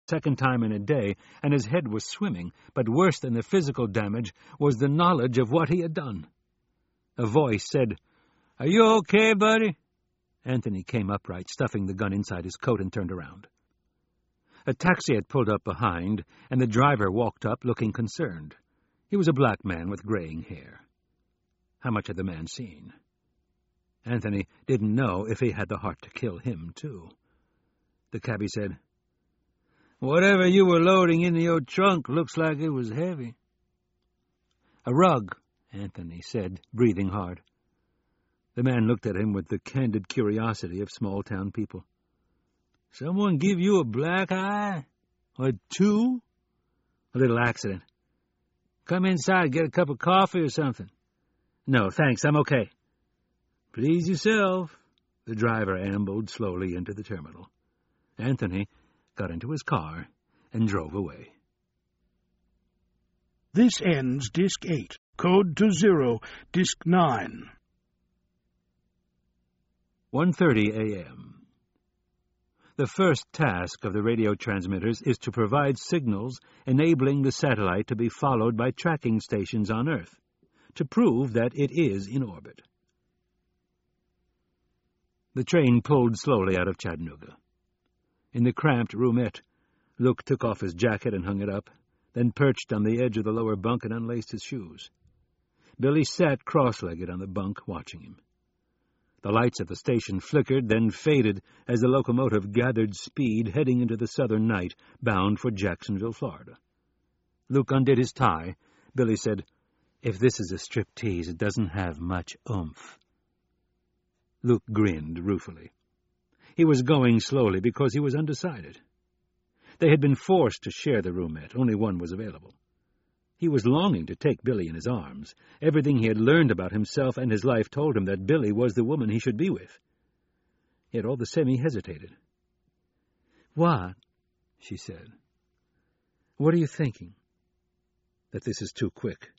second time in a day, and his head was swimming, but worse than the physical damage was the knowledge of what he had done. A voice said, "Are you okay, buddy?" Anthony came upright, stuffing the gun inside his coat, and turned around. A taxi had pulled up behind, and the driver walked up, looking concerned. He was a black man with graying hair. How much had the man seen? Anthony didn't know if he had the heart to kill him, too. The cabbie said, "Whatever you were loading into your trunk looks like it was heavy." "A rug," Anthony said, breathing hard. The man looked at him with the candid curiosity of small-town people. "Someone give you a black eye? Or two?" "A little accident." "Come inside, get a cup of coffee or something." "No, thanks, I'm okay." "Please yourself." The driver ambled slowly into the terminal. Anthony got into his car and drove away. This ends Disc 8. Code to 0, Disc 9. 1:30 a.m. The first task of the radio transmitters is to provide signals enabling the satellite to be followed by tracking stations on Earth, to prove that it is in orbit. The train pulled slowly out of Chattanooga. In the cramped roomette, Luke took off his jacket and hung it up, then perched on the edge of the lower bunk and unlaced his shoes. Billy sat cross-legged on the bunk, watching him. The lights at the station flickered, then faded as the locomotive gathered speed, heading into the southern night, bound for Jacksonville, Florida. Luke undid his tie. Billy said, "If this is a striptease, it doesn't have much oomph." Luke grinned ruefully. He was going slowly because he was undecided. They had been forced to share the roomette. Only one was available. He was longing to take Billy in his arms. Everything he had learned about himself and his life told him that Billy was the woman he should be with. Yet all the same he hesitated. "What?" she said. "What are you thinking?" "That this is too quick."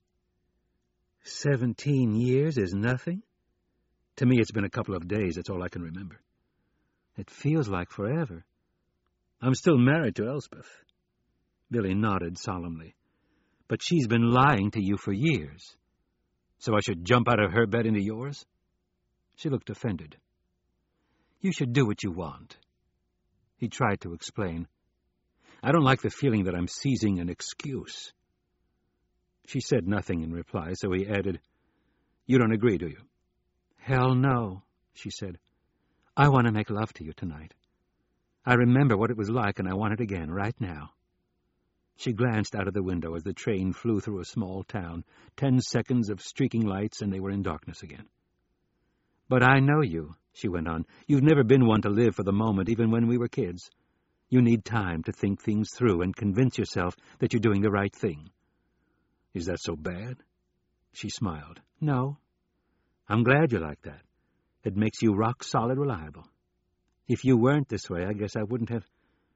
17 years is nothing? To me it's been a couple of days, that's all I can remember. It feels like forever. I'm still married to Elspeth. Billy nodded solemnly. But she's been lying to you for years. So I should jump out of her bed into yours? She looked offended. You should do what you want. He tried to explain. I don't like the feeling that I'm seizing an excuse. She said nothing in reply, so he added, You don't agree, do you? Hell no, she said. I want to make love to you tonight. I remember what it was like, and I want it again, right now. She glanced out of the window as the train flew through a small town. 10 seconds of streaking lights, and they were in darkness again. But I know you, she went on. You've never been one to live for the moment, even when we were kids. You need time to think things through and convince yourself that you're doing the right thing. Is that so bad? She smiled. No. I'm glad you're like that. It makes you rock-solid reliable. If you weren't this way, I guess I wouldn't have...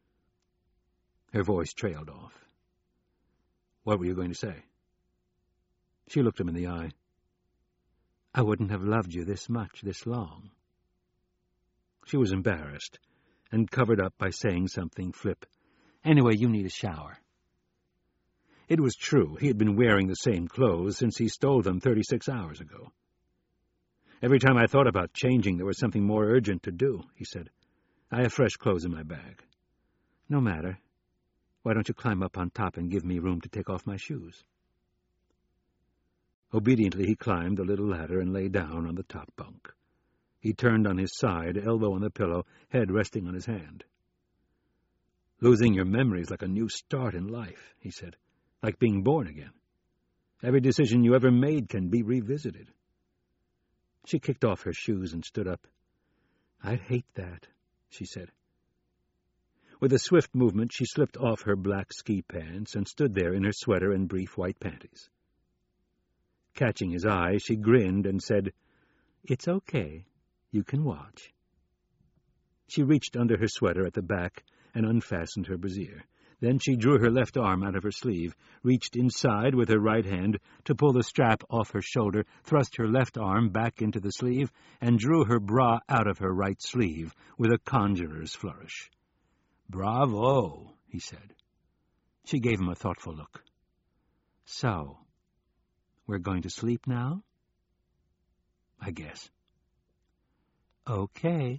Her voice trailed off. What were you going to say? She looked him in the eye. I wouldn't have loved you this much, this long. She was embarrassed and covered up by saying something flip. Anyway, you need a shower. It was true. He had been wearing the same clothes since he stole them 36 hours ago. Every time I thought about changing, there was something more urgent to do, he said. I have fresh clothes in my bag. No matter. Why don't you climb up on top and give me room to take off my shoes? Obediently, he climbed the little ladder and lay down on the top bunk. He turned on his side, elbow on the pillow, head resting on his hand. Losing your memory is like a new start in life, he said, like being born again. Every decision you ever made can be revisited. She kicked off her shoes and stood up. I'd hate that, she said. With a swift movement, she slipped off her black ski pants and stood there in her sweater and brief white panties. Catching his eye, she grinned and said, It's okay. You can watch. She reached under her sweater at the back and unfastened her brassiere. Then she drew her left arm out of her sleeve, reached inside with her right hand to pull the strap off her shoulder, thrust her left arm back into the sleeve, and drew her bra out of her right sleeve with a conjurer's flourish. Bravo, he said. She gave him a thoughtful look. So, we're going to sleep now? I guess. Okay.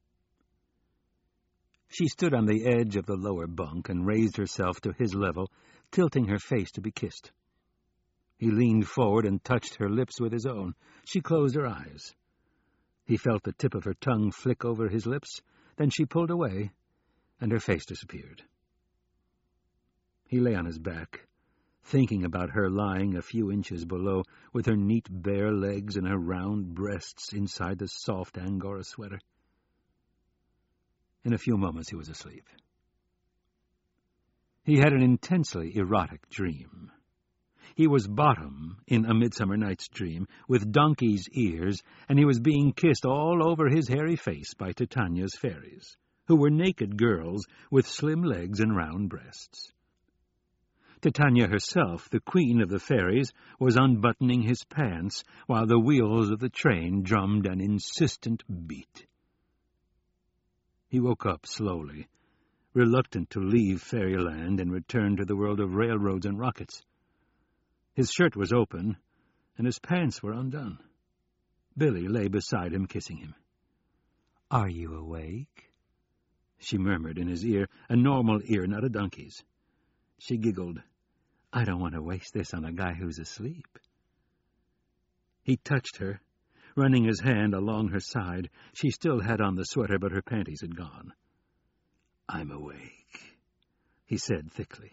She stood on the edge of the lower bunk and raised herself to his level, tilting her face to be kissed. He leaned forward and touched her lips with his own. She closed her eyes. He felt the tip of her tongue flick over his lips. Then she pulled away, and her face disappeared. He lay on his back, thinking about her lying a few inches below, with her neat bare legs and her round breasts inside the soft Angora sweater. In a few moments he was asleep. He had an intensely erotic dream. He was Bottom in A Midsummer Night's Dream, with donkey's ears, and he was being kissed all over his hairy face by Titania's fairies, who were naked girls with slim legs and round breasts. Titania herself, the queen of the fairies, was unbuttoning his pants while the wheels of the train drummed an insistent beat. He woke up slowly, reluctant to leave fairyland and return to the world of railroads and rockets. His shirt was open, and his pants were undone. Billy lay beside him, kissing him. "Are you awake?" she murmured in his ear, a normal ear, not a donkey's. She giggled. "I don't want to waste this on a guy who's asleep." He touched her, running his hand along her side. She still had on the sweater, but her panties had gone. "I'm awake," he said thickly.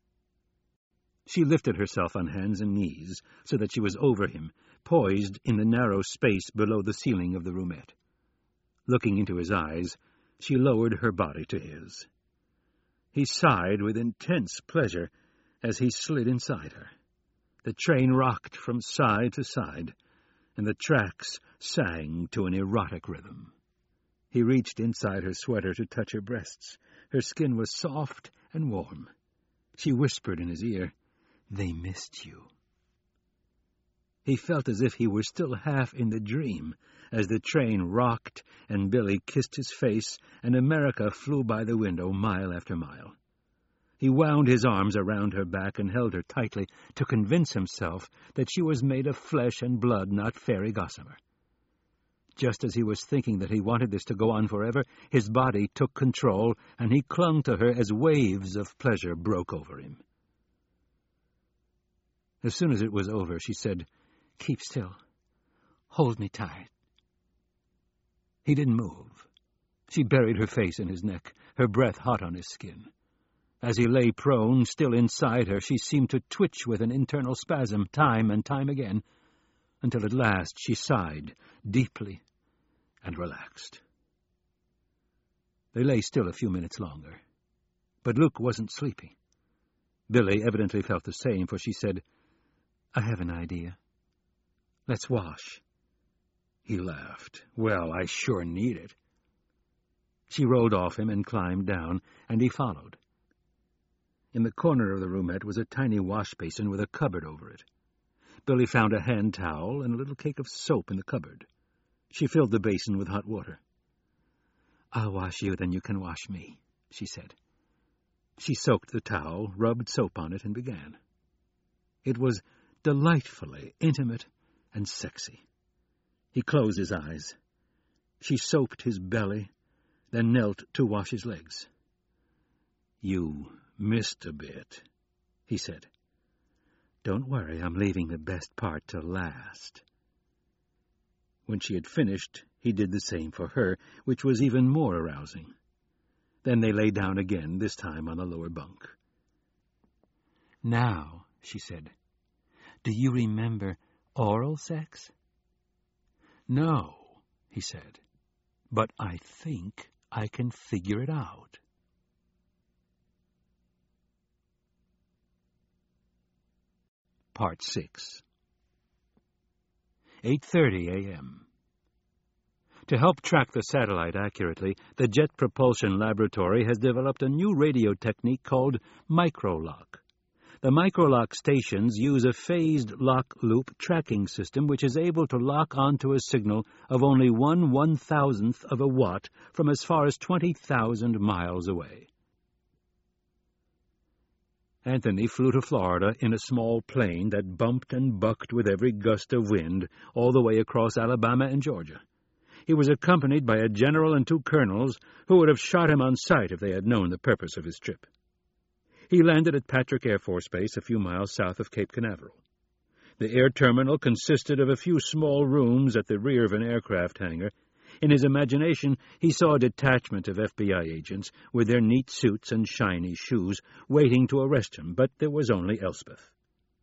She lifted herself on hands and knees so that she was over him, poised in the narrow space below the ceiling of the roomette. Looking into his eyes, she lowered her body to his. He sighed with intense pleasure as he slid inside her. The train rocked from side to side, and the tracks sang to an erotic rhythm. He reached inside her sweater to touch her breasts. Her skin was soft and warm. She whispered in his ear, "They missed you." He felt as if he were still half in the dream, as the train rocked and Billy kissed his face and America flew by the window mile after mile. He wound his arms around her back and held her tightly to convince himself that she was made of flesh and blood, not fairy gossamer. Just as he was thinking that he wanted this to go on forever, his body took control, and he clung to her as waves of pleasure broke over him. As soon as it was over, she said, "Keep still. Hold me tight." He didn't move. She buried her face in his neck, her breath hot on his skin. As he lay prone, still inside her, she seemed to twitch with an internal spasm time and time again, until at last she sighed deeply and relaxed. They lay still a few minutes longer, but Luke wasn't sleepy. Billy evidently felt the same, for she said, "I have an idea. Let's wash." He laughed. "Well, I sure need it." She rolled off him and climbed down, and he followed. In the corner of the roomette was a tiny wash basin with a cupboard over it. Billy found a hand towel and a little cake of soap in the cupboard. She filled the basin with hot water. "I'll wash you, then you can wash me," she said. She soaked the towel, rubbed soap on it, and began. It was delightfully intimate and sexy. He closed his eyes. She soaped his belly, then knelt to wash his legs. "You missed a bit," he said. "Don't worry, I'm leaving the best part to last." When she had finished, he did the same for her, which was even more arousing. Then they lay down again, this time on the lower bunk. "Now," she said, "do you remember oral sex?" "No," he said, "but I think I can figure it out." Part 6. 8:30 a.m. To help track the satellite accurately, the Jet Propulsion Laboratory has developed a new radio technique called microlock. The microlock stations use a phased lock loop tracking system which is able to lock onto a signal of only 1/1000th of a watt from as far as 20,000 miles away. Anthony flew to Florida in a small plane that bumped and bucked with every gust of wind all the way across Alabama and Georgia. He was accompanied by a general and 2 colonels who would have shot him on sight if they had known the purpose of his trip. He landed at Patrick Air Force Base a few miles south of Cape Canaveral. The air terminal consisted of a few small rooms at the rear of an aircraft hangar. In his imagination, he saw a detachment of FBI agents with their neat suits and shiny shoes waiting to arrest him, but there was only Elspeth.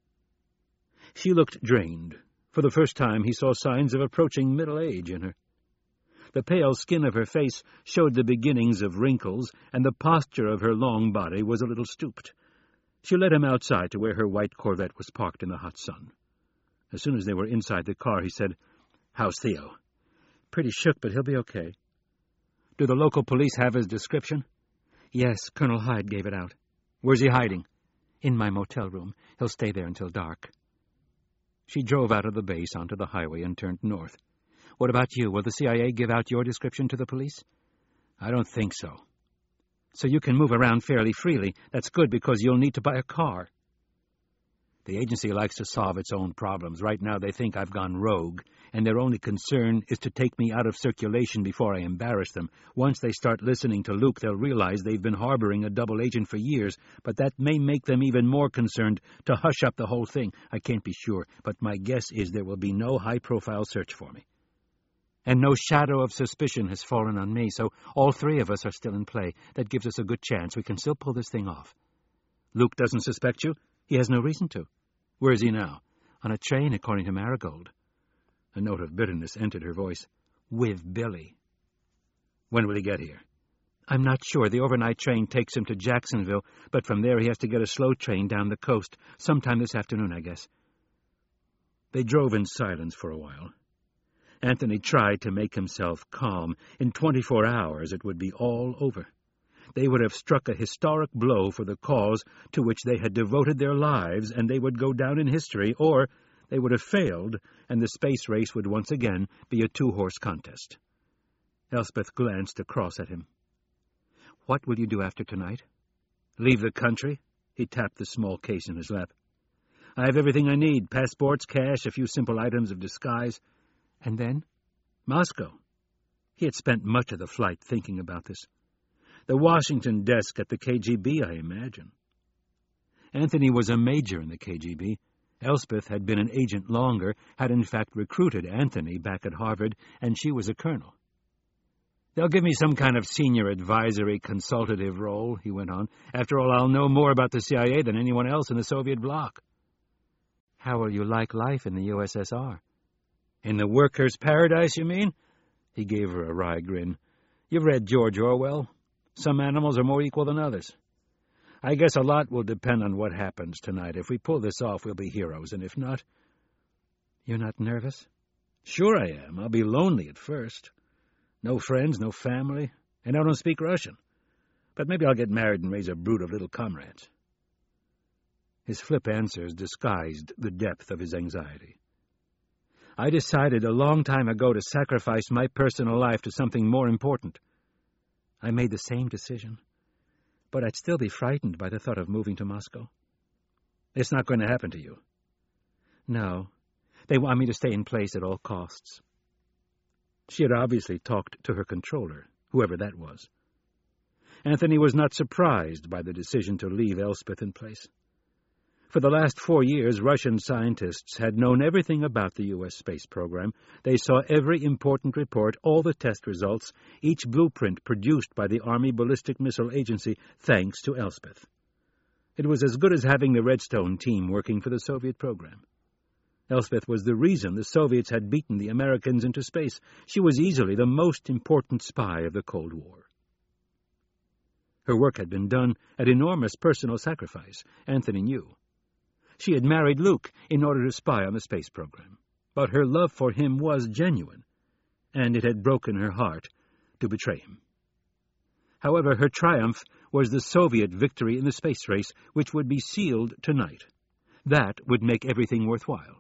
She looked drained. For the first time, he saw signs of approaching middle age in her. The pale skin of her face showed the beginnings of wrinkles, and the posture of her long body was a little stooped. She led him outside to where her white Corvette was parked in the hot sun. As soon as they were inside the car, he said, "How's Theo?" "Pretty shook, but he'll be okay." "Do the local police have his description?" "Yes, Colonel Hyde gave it out." "Where's he hiding?" "In my motel room. He'll stay there until dark." She drove out of the base onto the highway and turned north. "What about you? Will the CIA give out your description to the police?" "I don't think so." "So you can move around fairly freely. That's good because you'll need to buy a car." "The agency likes to solve its own problems. Right now they think I've gone rogue, and their only concern is to take me out of circulation before I embarrass them. Once they start listening to Luke, they'll realize they've been harboring a double agent for years, but that may make them even more concerned to hush up the whole thing. I can't be sure, but my guess is there will be no high-profile search for me. And no shadow of suspicion has fallen on me, so all 3 of us are still in play. That gives us a good chance. We can still pull this thing off." "Luke doesn't suspect you?" "He has no reason to." "Where is he now?" "On a train, according to Marigold." A note of bitterness entered her voice. "With Billy." "When will he get here?" "I'm not sure. The overnight train takes him to Jacksonville, but from there he has to get a slow train down the coast. Sometime this afternoon, I guess." They drove in silence for a while. Anthony tried to make himself calm. In 24 hours it would be all over. They would have struck a historic blow for the cause to which they had devoted their lives, and they would go down in history, or they would have failed, and the space race would once again be a 2-horse contest. Elspeth glanced across at him. "What will you do after tonight?" "Leave the country." He tapped the small case in his lap. "I have everything I need, passports, cash, a few simple items of disguise." "And then?" "Moscow." He had spent much of the flight thinking about this. "The Washington desk at the KGB, I imagine." Anthony was a major in the KGB. Elspeth had been an agent longer, had in fact recruited Anthony back at Harvard, and she was a colonel. "They'll give me some kind of senior advisory consultative role," he went on. "After all, I'll know more about the CIA than anyone else in the Soviet bloc." "How will you like life in the USSR?" "In the workers' paradise, you mean?" He gave her a wry grin. "You've read George Orwell. Some animals are more equal than others. I guess a lot will depend on what happens tonight. If we pull this off, we'll be heroes, and if not—" "You're not nervous?" "Sure I am. I'll be lonely at first. No friends, no family, and I don't speak Russian. But maybe I'll get married and raise a brood of little comrades." His flip answers disguised the depth of his anxiety. "I decided a long time ago to sacrifice my personal life to something more important." "I made the same decision. But I'd still be frightened by the thought of moving to Moscow." "It's not going to happen to you." "No. They want me to stay in place at all costs." She had obviously talked to her controller, whoever that was. Anthony was not surprised by the decision to leave Elspeth in place. For the last 4 years, Russian scientists had known everything about the U.S. space program. They saw every important report, all the test results, each blueprint produced by the Army Ballistic Missile Agency, thanks to Elspeth. It was as good as having the Redstone team working for the Soviet program. Elspeth was the reason the Soviets had beaten the Americans into space. She was easily the most important spy of the Cold War. Her work had been done at enormous personal sacrifice, Anthony knew. She had married Luke in order to spy on the space program, but her love for him was genuine, and it had broken her heart to betray him. However, her triumph was the Soviet victory in the space race, which would be sealed tonight. That would make everything worthwhile.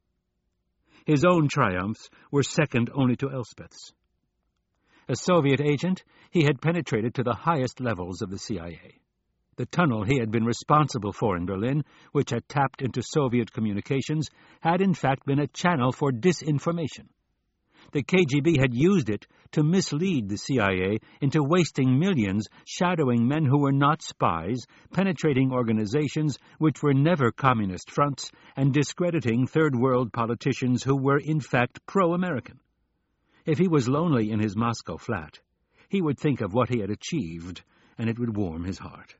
His own triumphs were second only to Elspeth's. A Soviet agent, he had penetrated to the highest levels of the CIA. The tunnel he had been responsible for in Berlin, which had tapped into Soviet communications, had in fact been a channel for disinformation. The KGB had used it to mislead the CIA into wasting millions shadowing men who were not spies, penetrating organizations which were never communist fronts, and discrediting Third World politicians who were in fact pro-American. If he was lonely in his Moscow flat, he would think of what he had achieved, and it would warm his heart.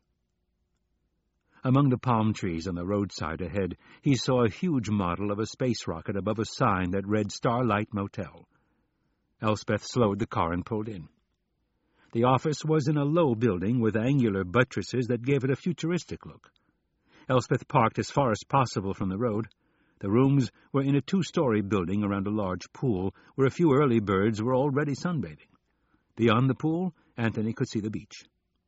Among the palm trees on the roadside ahead, he saw a huge model of a space rocket above a sign that read Starlight Motel. Elspeth slowed the car and pulled in. The office was in a low building with angular buttresses that gave it a futuristic look. Elspeth parked as far as possible from the road. The rooms were in a 2-story building around a large pool where a few early birds were already sunbathing. Beyond the pool, Anthony could see the beach.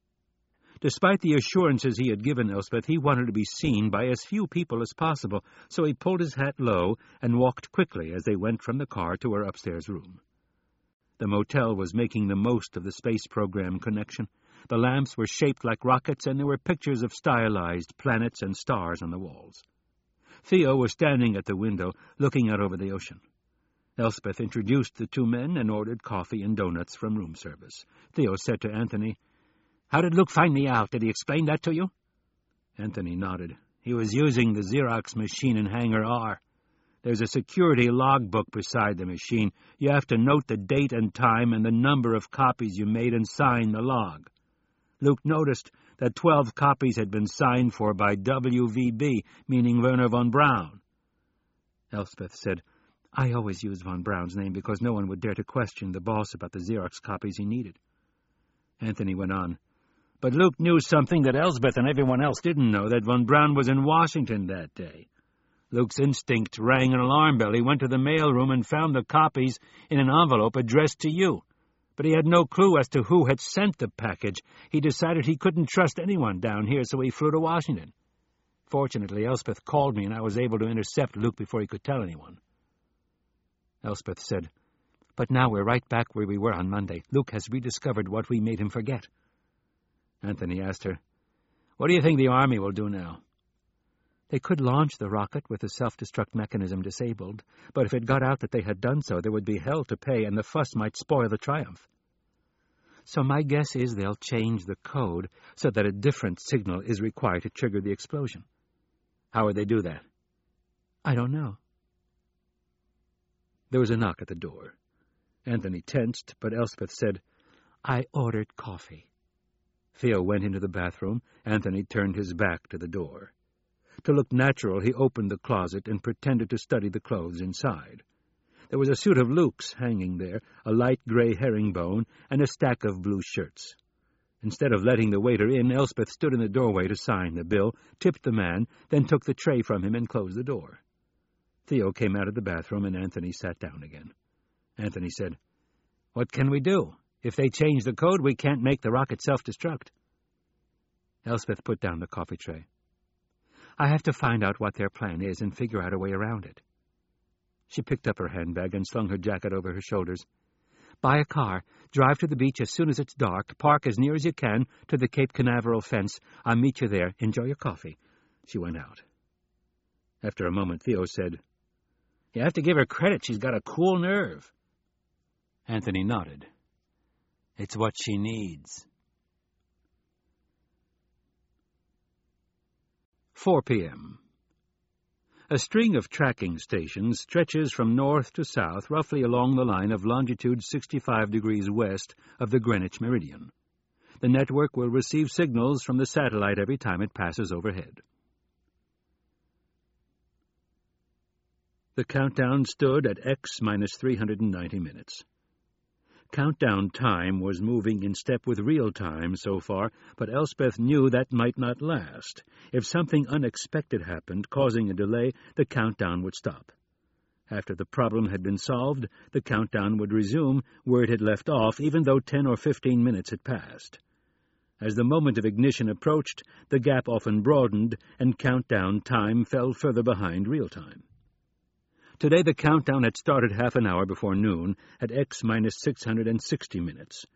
Despite the assurances he had given Elspeth, he wanted to be seen by as few people as possible, so he pulled his hat low and walked quickly as they went from the car to her upstairs room. The motel was making the most of the space program connection. The lamps were shaped like rockets, and there were pictures of stylized planets and stars on the walls. Theo was standing at the window, looking out over the ocean. Elspeth introduced the two men and ordered coffee and donuts from room service. Theo said to Anthony, "How did Luke find me out? Did he explain that to you?" Anthony nodded. "He was using the Xerox machine in Hangar R. There's a security logbook beside the machine. You have to note the date and time and the number of copies you made and sign the log. Luke noticed that 12 copies had been signed for by WVB, meaning Werner von Braun." Elspeth said, "I always used von Braun's name because no one would dare to question the boss about the Xerox copies he needed." Anthony went on, "But Luke knew something that Elspeth and everyone else didn't know, that von Braun was in Washington that day. Luke's instinct rang an alarm bell. He went to the mailroom and found the copies in an envelope addressed to you. But he had no clue as to who had sent the package. He decided he couldn't trust anyone down here, so he flew to Washington. Fortunately, Elspeth called me, and I was able to intercept Luke before he could tell anyone." Elspeth said, "But now we're right back where we were on Monday. Luke has rediscovered what we made him forget." Anthony asked her, "What do you think the Army will do now?" "They could launch the rocket with the self-destruct mechanism disabled, but if it got out that they had done so, there would be hell to pay, and the fuss might spoil the triumph. So my guess is they'll change the code so that a different signal is required to trigger the explosion." "How would they do that?" "I don't know." There was a knock at the door. Anthony tensed, but Elspeth said, "I ordered coffee." Theo went into the bathroom. Anthony turned his back to the door. To look natural, he opened the closet and pretended to study the clothes inside. There was a suit of Luke's hanging there, a light gray herringbone, and a stack of blue shirts. Instead of letting the waiter in, Elspeth stood in the doorway to sign the bill, tipped the man, then took the tray from him and closed the door. Theo came out of the bathroom, and Anthony sat down again. Anthony said, "What can we do? If they change the code, we can't make the rocket self-destruct." Elspeth put down the coffee tray. "I have to find out what their plan is and figure out a way around it." She picked up her handbag and slung her jacket over her shoulders. "Buy a car, drive to the beach as soon as it's dark, park as near as you can to the Cape Canaveral fence. I'll meet you there. Enjoy your coffee." She went out. After a moment, Theo said, "You have to give her credit. She's got a cool nerve." Anthony nodded. "It's what she needs." 4 p.m. A string of tracking stations stretches from north to south roughly along the line of longitude 65 degrees west of the Greenwich meridian. The network will receive signals from the satellite every time it passes overhead. The countdown stood at X minus 390 minutes. Countdown time was moving in step with real time so far, but Elspeth knew that might not last. If something unexpected happened, causing a delay, the countdown would stop. After the problem had been solved, the countdown would resume where it had left off, even though 10 or 15 minutes had passed. As the moment of ignition approached, the gap often broadened, and countdown time fell further behind real time. Today the countdown had started half an hour before noon, at X minus 660 minutes.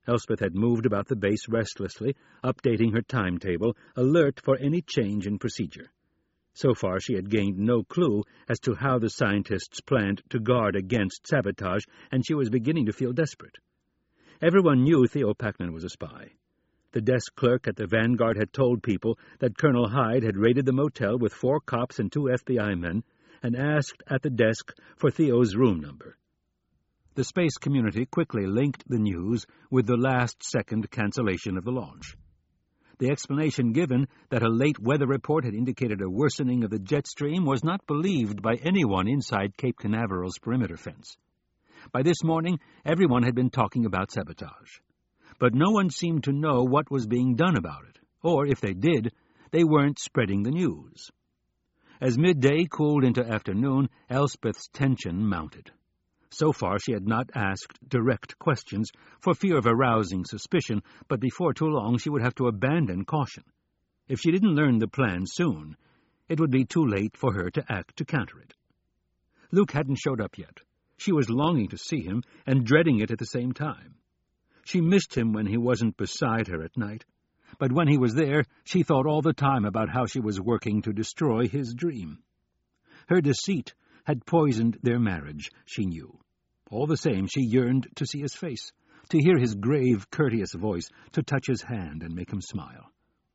Elspeth had moved about the base restlessly, updating her timetable, alert for any change in procedure. So far she had gained no clue as to how the scientists planned to guard against sabotage, and she was beginning to feel desperate. Everyone knew Theo Packman was a spy. The desk clerk at the Vanguard had told people that Colonel Hyde had raided the motel with 4 cops and 2 FBI men and asked at the desk for Theo's room number. The space community quickly linked the news with the last-second cancellation of the launch. The explanation given that a late weather report had indicated a worsening of the jet stream was not believed by anyone inside Cape Canaveral's perimeter fence. By this morning, everyone had been talking about sabotage. But no one seemed to know what was being done about it, or, if they did, they weren't spreading the news. As midday cooled into afternoon, Elspeth's tension mounted. So far she had not asked direct questions for fear of arousing suspicion, but before too long she would have to abandon caution. If she didn't learn the plan soon, it would be too late for her to act to counter it. Luke hadn't showed up yet. She was longing to see him and dreading it at the same time. She missed him when he wasn't beside her at night, but when he was there, she thought all the time about how she was working to destroy his dream. Her deceit had poisoned their marriage, she knew. All the same, she yearned to see his face, to hear his grave, courteous voice, to touch his hand and make him smile.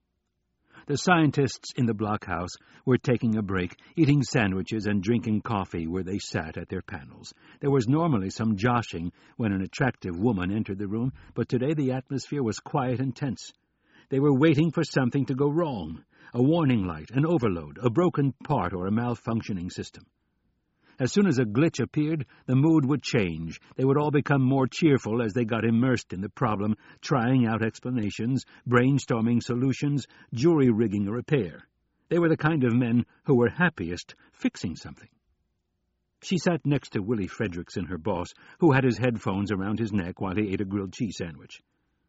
The scientists in the blockhouse were taking a break, eating sandwiches and drinking coffee where they sat at their panels. There was normally some joshing when an attractive woman entered the room, but today the atmosphere was quiet and tense. They were waiting for something to go wrong, a warning light, an overload, a broken part, or a malfunctioning system. As soon as a glitch appeared, the mood would change. They would all become more cheerful as they got immersed in the problem, trying out explanations, brainstorming solutions, jury-rigging a repair. They were the kind of men who were happiest fixing something. She sat next to Willie Fredrickson, her boss, who had his headphones around his neck while he ate a grilled cheese sandwich.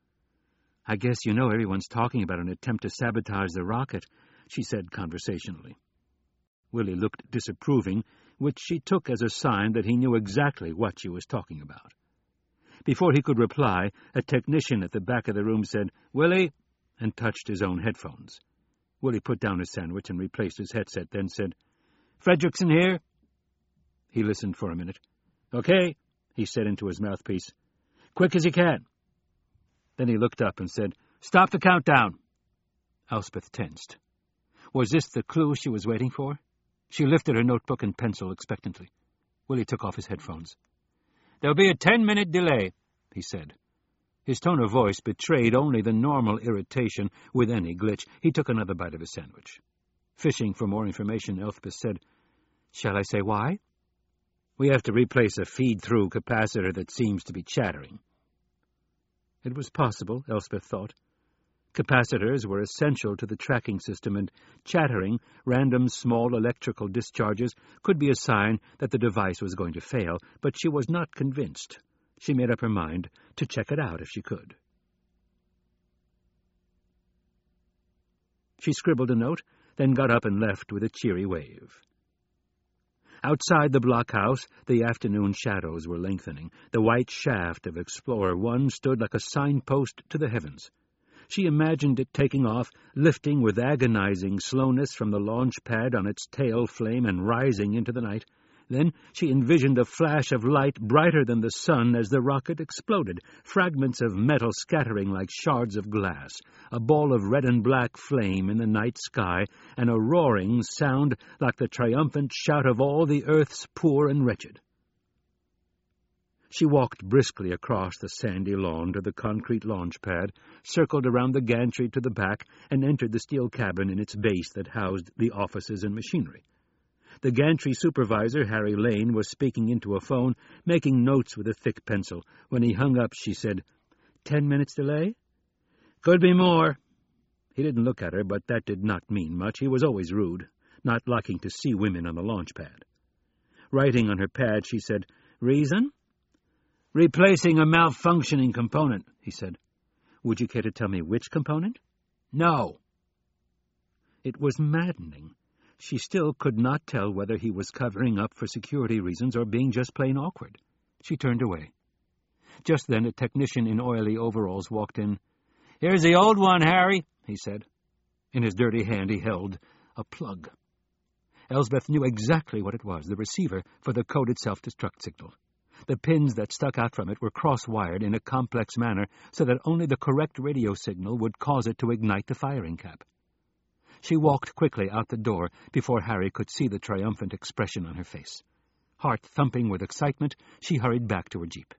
"I guess you know everyone's talking about an attempt to sabotage the rocket," she said conversationally. Willie looked disapproving, which she took as a sign that he knew exactly what she was talking about. Before he could reply, a technician at the back of the room said, "Willie," and touched his own headphones. Willie put down his sandwich and replaced his headset, then said, "Fredrickson here?" He listened for a minute. "Okay," he said into his mouthpiece. "Quick as you can." Then he looked up and said, "Stop the countdown." Elspeth tensed. Was this the clue she was waiting for? She lifted her notebook and pencil expectantly. Willie took off his headphones. "There'll be a 10-minute delay," he said. His tone of voice betrayed only the normal irritation with any glitch. He took another bite of his sandwich. Fishing for more information, Elspeth said, "Shall I say why?" "We have to replace a feed-through capacitor that seems to be chattering." It was possible, Elspeth thought. Capacitors were essential to the tracking system, and chattering, random small electrical discharges could be a sign that the device was going to fail, but she was not convinced. She made up her mind to check it out if she could. She scribbled a note, then got up and left with a cheery wave. Outside the blockhouse, the afternoon shadows were lengthening. The white shaft of Explorer 1 stood like a signpost to the heavens. She imagined it taking off, lifting with agonizing slowness from the launch pad on its tail flame and rising into the night. Then she envisioned a flash of light brighter than the sun as the rocket exploded, fragments of metal scattering like shards of glass, a ball of red and black flame in the night sky, and a roaring sound like the triumphant shout of all the earth's poor and wretched. She walked briskly across the sandy lawn to the concrete launch pad, circled around the gantry to the back, and entered the steel cabin in its base that housed the offices and machinery. The gantry supervisor, Harry Lane, was speaking into a phone, making notes with a thick pencil. When he hung up, she said, 10 minutes delay? Could be more. He didn't look at her, but that did not mean much. He was always rude, not liking to see women on the launch pad. Writing on her pad, she said, Reason? Replacing a malfunctioning component, he said. Would you care to tell me which component? No. It was maddening. She still could not tell whether he was covering up for security reasons or being just plain awkward. She turned away. Just then a technician in oily overalls walked in. "Here's the old one, Harry," he said. In his dirty hand he held a plug. Elsbeth knew exactly what it was, the receiver for the coded self-destruct signal. The pins that stuck out from it were cross-wired in a complex manner so that only the correct radio signal would cause it to ignite the firing cap. She walked quickly out the door before Harry could see the triumphant expression on her face. Heart thumping with excitement, she hurried back to her jeep.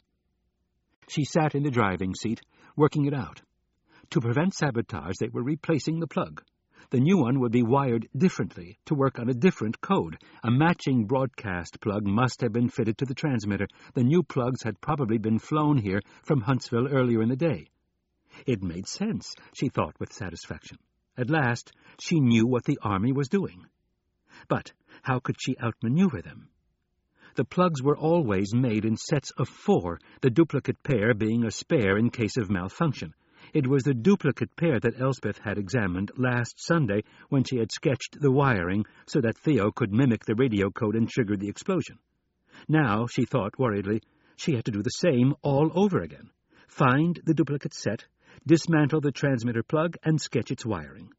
She sat in the driving seat, working it out. To prevent sabotage, they were replacing the plug. The new one would be wired differently to work on a different code. A matching broadcast plug must have been fitted to the transmitter. The new plugs had probably been flown here from Huntsville earlier in the day. It made sense, she thought with satisfaction. At last, she knew what the Army was doing. But how could she outmaneuver them? The plugs were always made in sets of 4, the duplicate pair being a spare in case of malfunction. It was the duplicate pair that Elsbeth had examined last Sunday when she had sketched the wiring so that Theo could mimic the radio code and trigger the explosion. Now, she thought worriedly, she had to do the same all over again. Find the duplicate set, dismantle the transmitter plug, and sketch its wiring.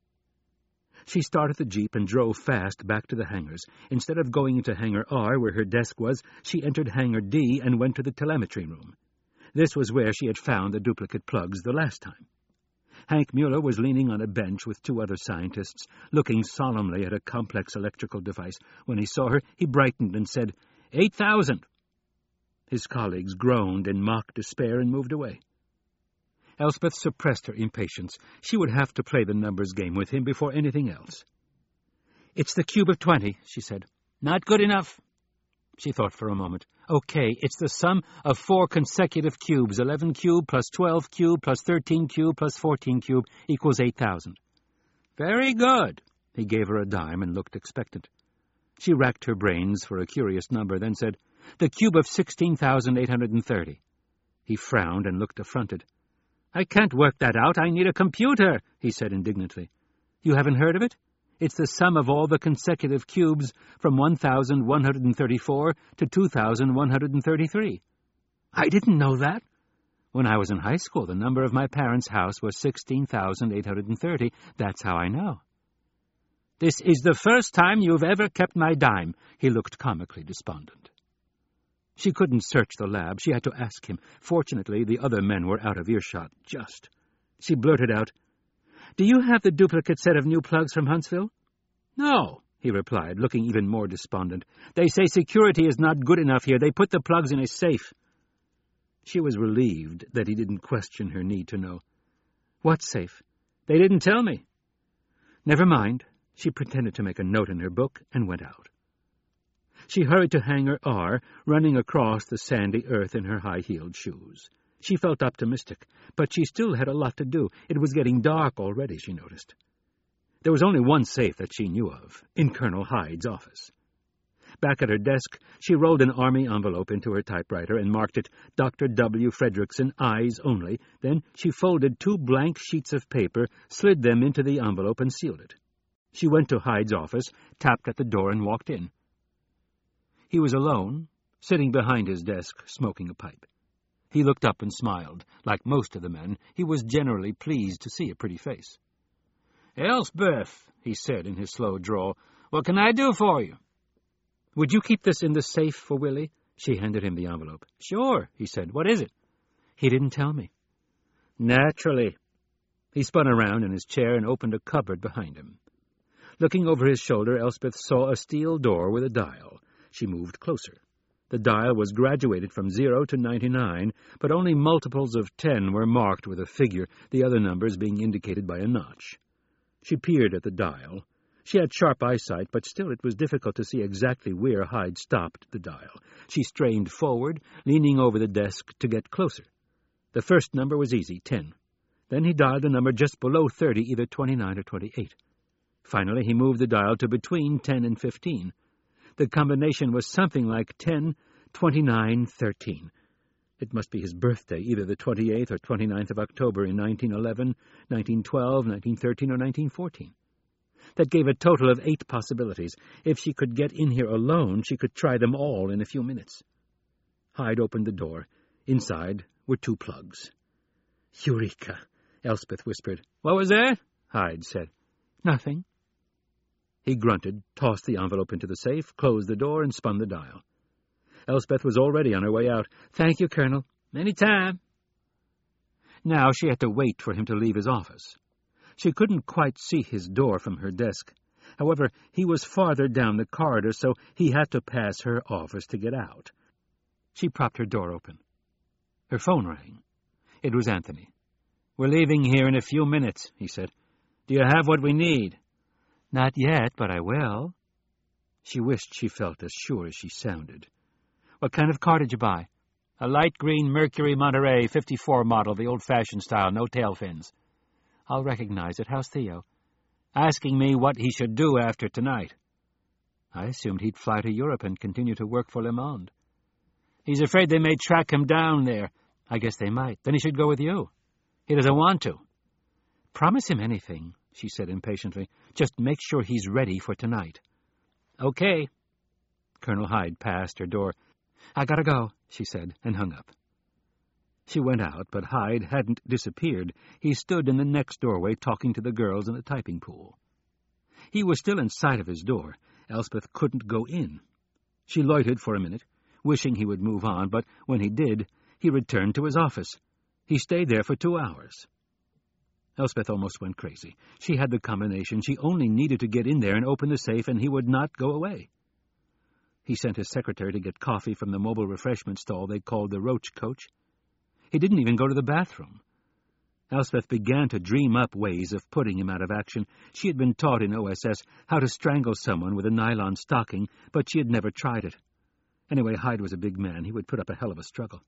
She started the jeep and drove fast back to the hangars. Instead of going into Hangar R, where her desk was, she entered Hangar D and went to the telemetry room. This was where she had found the duplicate plugs the last time. Hank Mueller was leaning on a bench with 2 other scientists, looking solemnly at a complex electrical device. When he saw her, he brightened and said, 8,000. His colleagues groaned in mock despair and moved away. Elsbeth suppressed her impatience. She would have to play the numbers game with him before anything else. "It's the cube of 20, she said. "Not good enough." She thought for a moment. "Okay, it's the sum of 4 consecutive cubes. 11 cube plus 12 cube plus 13 cube plus 14 cube equals 8,000. "Very good." He gave her a dime and looked expectant. She racked her brains for a curious number, then said, "The cube of 16,830. He frowned and looked affronted. "I can't work that out. I need a computer," he said indignantly. "You haven't heard of it? It's the sum of all the consecutive cubes from 1,134 to 2,133. "I didn't know that. When I was in high school, the number of my parents' house was 16,830. That's how I know." "This is the first time you've ever kept my dime." He looked comically despondent. She couldn't search the lab. She had to ask him. Fortunately, the other men were out of earshot, just. She blurted out, "Do you have the duplicate set of new plugs from Huntsville?" "No," he replied, looking even more despondent. "They say security is not good enough here. They put the plugs in a safe." She was relieved that he didn't question her need to know. "What safe?" "They didn't tell me." Never mind. She pretended to make a note in her book and went out. She hurried to Hangar R, running across the sandy earth in her high-heeled shoes. She felt optimistic, but she still had a lot to do. It was getting dark already, she noticed. There was only one safe that she knew of, in Colonel Hyde's office. Back at her desk, she rolled an Army envelope into her typewriter and marked it Dr. W. Fredrickson, eyes only. Then she folded 2 blank sheets of paper, slid them into the envelope, and sealed it. She went to Hyde's office, tapped at the door, and walked in. He was alone, sitting behind his desk, smoking a pipe. He looked up and smiled. Like most of the men, he was generally pleased to see a pretty face. "Elsbeth," he said in his slow drawl, "what can I do for you?" "Would you keep this in the safe for Willie?" She handed him the envelope. "Sure," he said. "What is it?" "He didn't tell me." "Naturally." He spun around in his chair and opened a cupboard behind him. Looking over his shoulder, Elspeth saw a steel door with a dial. She moved closer. The dial was graduated from 0 to 99, but only multiples of 10 were marked with a figure, the other numbers being indicated by a notch. She peered at the dial. She had sharp eyesight, but still it was difficult to see exactly where Hyde stopped the dial. She strained forward, leaning over the desk to get closer. The first number was easy, 10. Then he dialed a number just below 30, either 29 or 28. Finally, he moved the dial to between 10 and 15. The combination was something like 10, 29, 13. It must be his birthday, either the 28th or 29th of October in 1911, 1912, 1913, or 1914. That gave a total of 8 possibilities. If she could get in here alone, she could try them all in a few minutes. Hyde opened the door. Inside were 2 plugs. "Eureka," Elspeth whispered. "What was that?" Hyde said. "Nothing." He grunted, tossed the envelope into the safe, closed the door, and spun the dial. Elspeth was already on her way out. "Thank you, Colonel." "Any time." Now she had to wait for him to leave his office. She couldn't quite see his door from her desk. However, he was farther down the corridor, so he had to pass her office to get out. She propped her door open. Her phone rang. It was Anthony. "We're leaving here in a few minutes," he said. "Do you have what we need?" "Not yet, but I will." She wished she felt as sure as she sounded. "What kind of car did you buy?" "A light green Mercury Monterey 54 model, the old-fashioned style, no tail fins." "I'll recognize it. How's Theo?" "Asking me what he should do after tonight." "I assumed he'd fly to Europe and continue to work for Le Monde." "He's afraid they may track him down there." "I guess they might. Then he should go with you." "He doesn't want to." "Promise him anything," she said impatiently. "Just make sure he's ready for tonight." "Okay." Colonel Hyde passed her door. "I gotta go," she said, and hung up. She went out, but Hyde hadn't disappeared. He stood in the next doorway talking to the girls in the typing pool. He was still in sight of his door. Elspeth couldn't go in. She loitered for a minute, wishing he would move on, but when he did, he returned to his office. He stayed there for 2 hours. Elspeth almost went crazy. She had the combination. She only needed to get in there and open the safe, and he would not go away. He sent his secretary to get coffee from the mobile refreshment stall they called the Roach Coach. He didn't even go to the bathroom. Elspeth began to dream up ways of putting him out of action. She had been taught in OSS how to strangle someone with a nylon stocking, but she had never tried it. Anyway, Hyde was a big man. He would put up a hell of a struggle.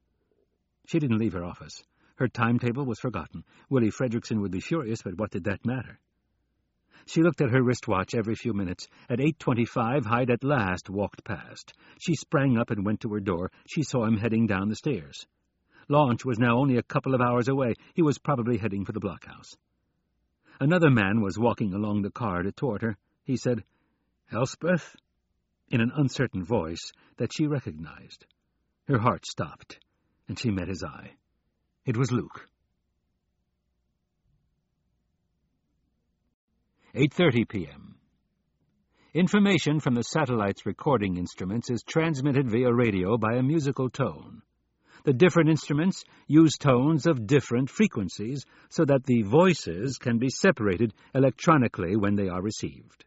She didn't leave her office. Her timetable was forgotten. Willie Fredrickson would be furious, but what did that matter? She looked at her wristwatch every few minutes. At 8:25, Hyde at last walked past. She sprang up and went to her door. She saw him heading down the stairs. Launch was now only a couple of hours away. He was probably heading for the blockhouse. Another man was walking along the corridor toward her. He said, "Elspeth?" in an uncertain voice that she recognized. Her heart stopped, and she met his eye. It was Luke. 8:30 p.m. Information from the satellite's recording instruments is transmitted via radio by a musical tone. The different instruments use tones of different frequencies so that the voices can be separated electronically when they are received.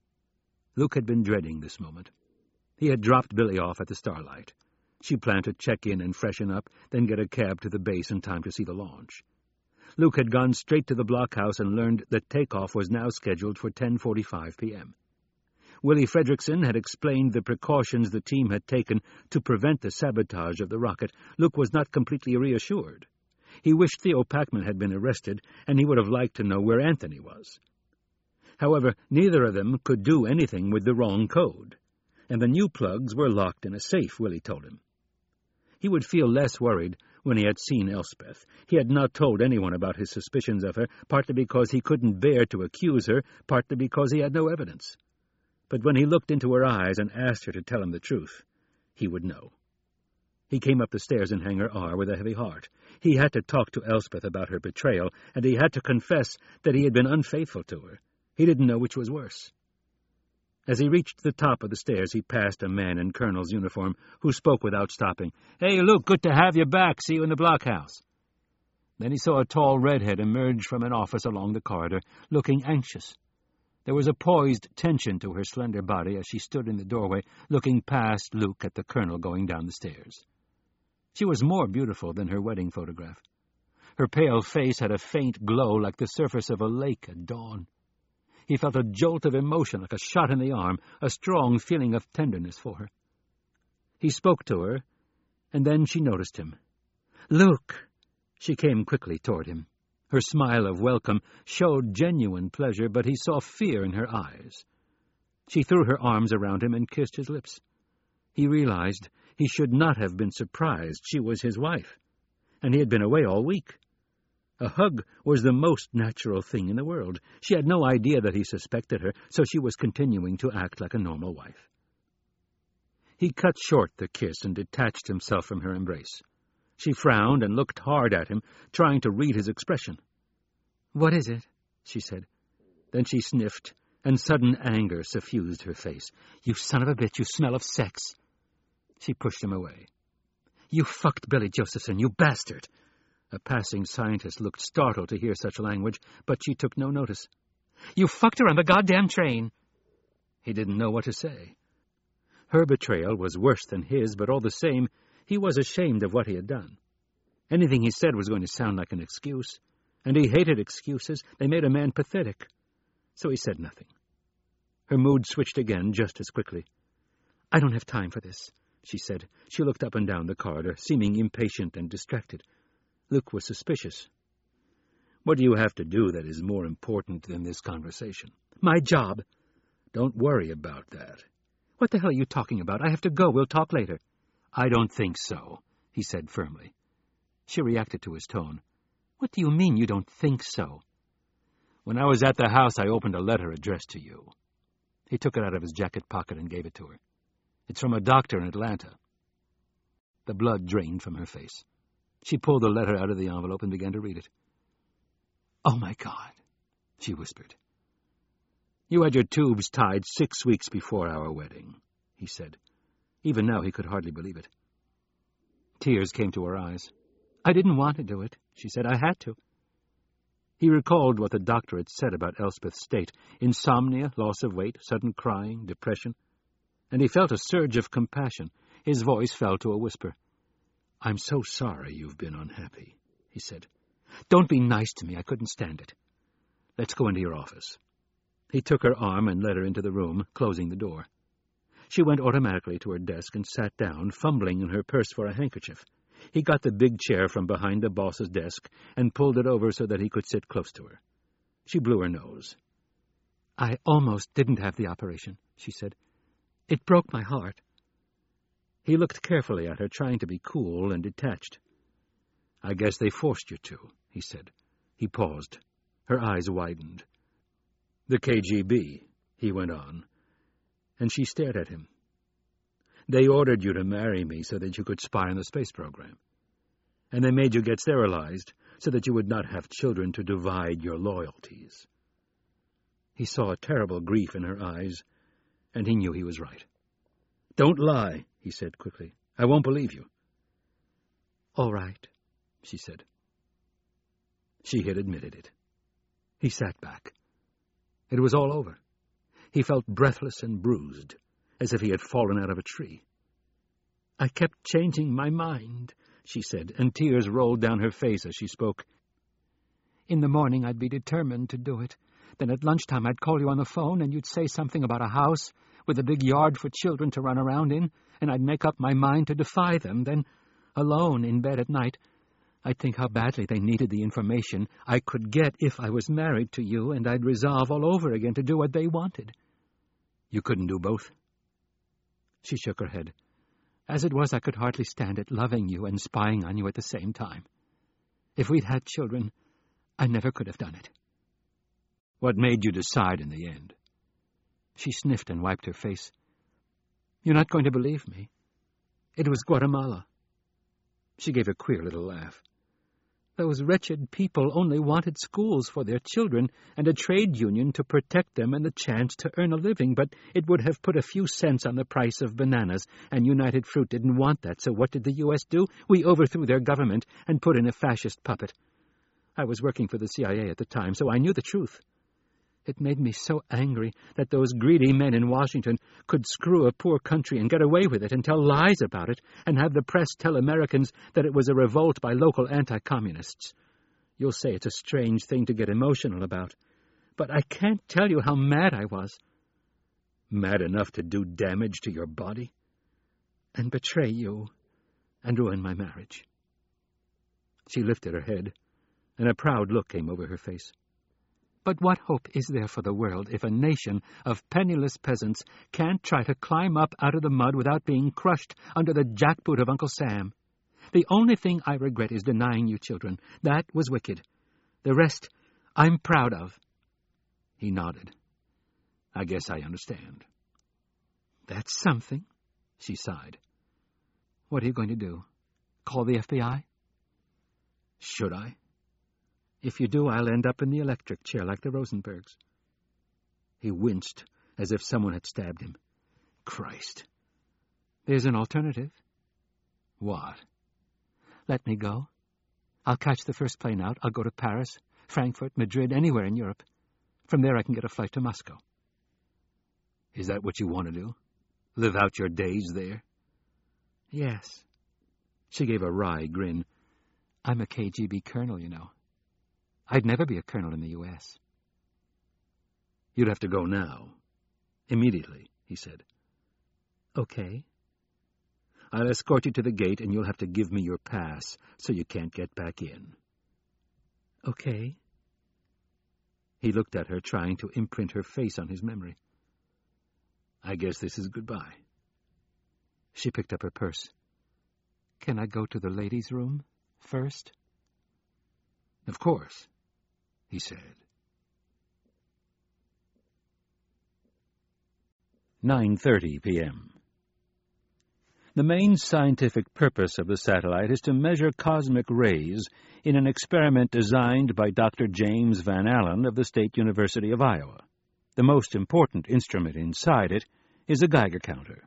Luke had been dreading this moment. He had dropped Billy off at the Starlight. She planned to check in and freshen up, then get a cab to the base in time to see the launch. Luke had gone straight to the blockhouse and learned that takeoff was now scheduled for 10:45 p.m. Willie Fredrickson had explained the precautions the team had taken to prevent the sabotage of the rocket. Luke was not completely reassured. He wished Theo Packman had been arrested, and he would have liked to know where Anthony was. However, neither of them could do anything with the wrong code, and the new plugs were locked in a safe, Willie told him. He would feel less worried when he had seen Elspeth. He had not told anyone about his suspicions of her, partly because he couldn't bear to accuse her, partly because he had no evidence. But when he looked into her eyes and asked her to tell him the truth, he would know. He came up the stairs in Hangar R with a heavy heart. He had to talk to Elspeth about her betrayal, and he had to confess that he had been unfaithful to her. He didn't know which was worse. As he reached the top of the stairs, he passed a man in colonel's uniform who spoke without stopping. "Hey, Luke, good to have you back. See you in the blockhouse." Then he saw a tall redhead emerge from an office along the corridor, looking anxious. There was a poised tension to her slender body as she stood in the doorway, looking past Luke at the colonel going down the stairs. She was more beautiful than her wedding photograph. Her pale face had a faint glow like the surface of a lake at dawn. He felt a jolt of emotion like a shot in the arm, a strong feeling of tenderness for her. He spoke to her, and then she noticed him. "Luke!" She came quickly toward him. Her smile of welcome showed genuine pleasure, but he saw fear in her eyes. She threw her arms around him and kissed his lips. He realized he should not have been surprised. She was his wife, and he had been away all week. A hug was the most natural thing in the world. She had no idea that he suspected her, so she was continuing to act like a normal wife. He cut short the kiss and detached himself from her embrace. She frowned and looked hard at him, trying to read his expression. "What is it?" she said. Then she sniffed, and sudden anger suffused her face. "You son of a bitch, you smell of sex." She pushed him away. "You fucked Billy Josephson, you bastard!" A passing scientist looked startled to hear such language, but she took no notice. "You fucked her on the goddamn train!" He didn't know what to say. Her betrayal was worse than his, but all the same, he was ashamed of what he had done. Anything he said was going to sound like an excuse, and he hated excuses. They made a man pathetic. So he said nothing. Her mood switched again just as quickly. "I don't have time for this," she said. She looked up and down the corridor, seeming impatient and distracted. Luke was suspicious. "What do you have to do that is more important than this conversation?" "My job." "Don't worry about that." "What the hell are you talking about? I have to go. We'll talk later." "I don't think so," he said firmly. She reacted to his tone. "What do you mean you don't think so?" "When I was at the house, I opened a letter addressed to you." He took it out of his jacket pocket and gave it to her. "It's from a doctor in Atlanta." The blood drained from her face. She pulled the letter out of the envelope and began to read it. "Oh, my God," she whispered. "You had your tubes tied 6 weeks before our wedding," he said. Even now he could hardly believe it. Tears came to her eyes. "I didn't want to do it," she said. "I had to." He recalled what the doctor had said about Elspeth's state: insomnia, loss of weight, sudden crying, depression. And he felt a surge of compassion. His voice fell to a whisper. "I'm so sorry you've been unhappy," he said. "Don't be nice to me. I couldn't stand it. Let's go into your office." He took her arm and led her into the room, closing the door. She went automatically to her desk and sat down, fumbling in her purse for a handkerchief. He got the big chair from behind the boss's desk and pulled it over so that he could sit close to her. She blew her nose. "I almost didn't have the operation," she said. "It broke my heart." He looked carefully at her, trying to be cool and detached. "I guess they forced you to," he said. He paused. Her eyes widened. "The KGB," he went on, and she stared at him. "They ordered you to marry me so that you could spy on the space program. And they made you get sterilized so that you would not have children to divide your loyalties." He saw a terrible grief in her eyes, and he knew he was right. "Don't lie," he said quickly. "I won't believe you." "All right," she said. She had admitted it. He sat back. It was all over. He felt breathless and bruised, as if he had fallen out of a tree. "I kept changing my mind," she said, and tears rolled down her face as she spoke. "In the morning I'd be determined to do it. Then at lunchtime I'd call you on the phone, and you'd say something about a house with a big yard for children to run around in, and I'd make up my mind to defy them. Then, alone in bed at night, I'd think how badly they needed the information I could get if I was married to you, and I'd resolve all over again to do what they wanted." "You couldn't do both?" She shook her head. "As it was, I could hardly stand it, loving you and spying on you at the same time. If we'd had children, I never could have done it." "What made you decide in the end?" She sniffed and wiped her face. "You're not going to believe me. It was Guatemala." She gave a queer little laugh. "Those wretched people only wanted schools for their children and a trade union to protect them and the chance to earn a living, but it would have put a few cents on the price of bananas, and United Fruit didn't want that, so what did the U.S. do? We overthrew their government and put in a fascist puppet. I was working for the CIA at the time, so I knew the truth. It made me so angry that those greedy men in Washington could screw a poor country and get away with it and tell lies about it and have the press tell Americans that it was a revolt by local anti-communists. You'll say it's a strange thing to get emotional about, but I can't tell you how mad I was." "Mad enough to do damage to your body?" "And betray you and ruin my marriage." She lifted her head, and a proud look came over her face. "But what hope is there for the world if a nation of penniless peasants can't try to climb up out of the mud without being crushed under the jackboot of Uncle Sam? The only thing I regret is denying you children. That was wicked. The rest I'm proud of." He nodded. "I guess I understand." "That's something," she sighed. "What are you going to do? Call the FBI?" Should I? If you do, I'll end up in the electric chair like the Rosenbergs. He winced, as if someone had stabbed him. Christ. There's an alternative. What? Let me go. I'll catch the first plane out. I'll go to Paris, Frankfurt, Madrid, anywhere in Europe. From there I can get a flight to Moscow. Is that what you want to do? Live out your days there? Yes. She gave a wry grin. I'm a KGB colonel, you know. I'd never be a colonel in the U.S. You'd have to go now. Immediately, he said. Okay. I'll escort you to the gate, and you'll have to give me your pass, so you can't get back in. Okay. He looked at her, trying to imprint her face on his memory. I guess this is goodbye. She picked up her purse. Can I go to the ladies' room first? Of course, he said. 9:30 p.m. The main scientific purpose of the satellite is to measure cosmic rays in an experiment designed by Dr. James Van Allen of the State University of Iowa. The most important instrument inside it is a Geiger counter.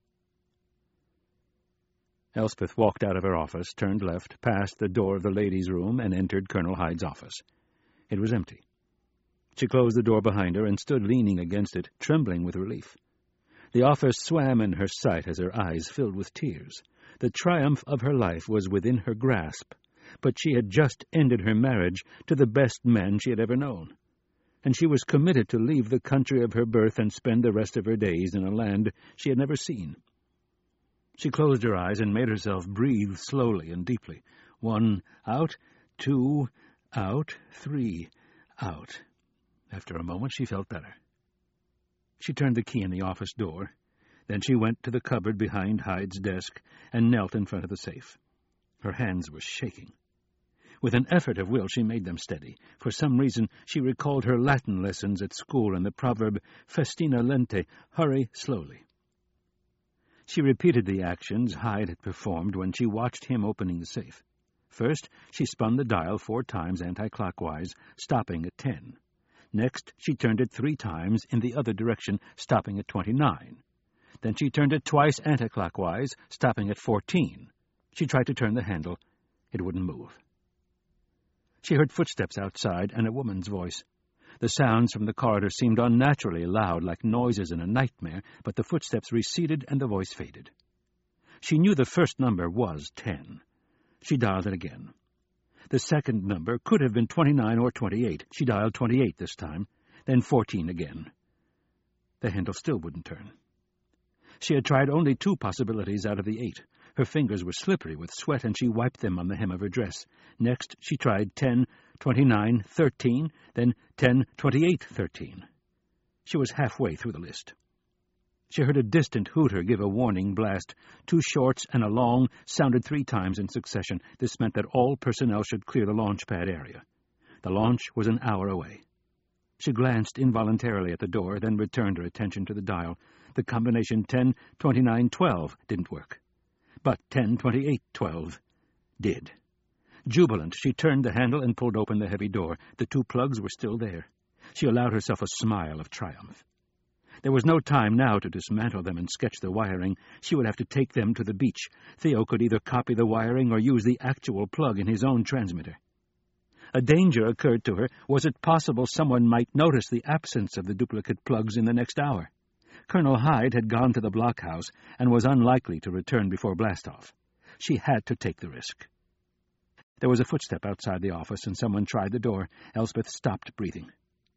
Elspeth walked out of her office, turned left, passed the door of the ladies' room, and entered Colonel Hyde's office. It was empty. She closed the door behind her and stood leaning against it, trembling with relief. The office swam in her sight as her eyes filled with tears. The triumph of her life was within her grasp, but she had just ended her marriage to the best man she had ever known, and she was committed to leave the country of her birth and spend the rest of her days in a land she had never seen. She closed her eyes and made herself breathe slowly and deeply. 1 out, 2 out, 3 out. After a moment she felt better. She turned the key in the office door. Then she went to the cupboard behind Hyde's desk and knelt in front of the safe. Her hands were shaking. With an effort of will she made them steady. For some reason she recalled her Latin lessons at school and the proverb, festina lente, hurry slowly. She repeated the actions Hyde had performed when she watched him opening the safe. First, she spun the dial 4 times anti-clockwise, stopping at 10. Next, she turned it 3 times in the other direction, stopping at 29. Then she turned it twice anti-clockwise, stopping at 14. She tried to turn the handle. It wouldn't move. She heard footsteps outside and a woman's voice. The sounds from the corridor seemed unnaturally loud, like noises in a nightmare, but the footsteps receded and the voice faded. She knew the first number was 10. She dialed it again. The second number could have been 29 or 28. She dialed 28 this time, then 14 again. The handle still wouldn't turn. She had tried only 2 possibilities out of the 8. Her fingers were slippery with sweat, and she wiped them on the hem of her dress. Next, she tried 10, 29, 13, then 10, 28, 13. She was halfway through the list. She heard a distant hooter give a warning blast. 2 shorts and a long sounded 3 times in succession. This meant that all personnel should clear the launch pad area. The launch was an hour away. She glanced involuntarily at the door, then returned her attention to the dial. The combination 10, 29, 12 didn't work. But 10, 28, 12 did. Jubilant, she turned the handle and pulled open the heavy door. The 2 plugs were still there. She allowed herself a smile of triumph. There was no time now to dismantle them and sketch the wiring. She would have to take them to the beach. Theo could either copy the wiring or use the actual plug in his own transmitter. A danger occurred to her. Was it possible someone might notice the absence of the duplicate plugs in the next hour? Colonel Hyde had gone to the blockhouse and was unlikely to return before blastoff. She had to take the risk. There was a footstep outside the office, and someone tried the door. Elspeth stopped breathing.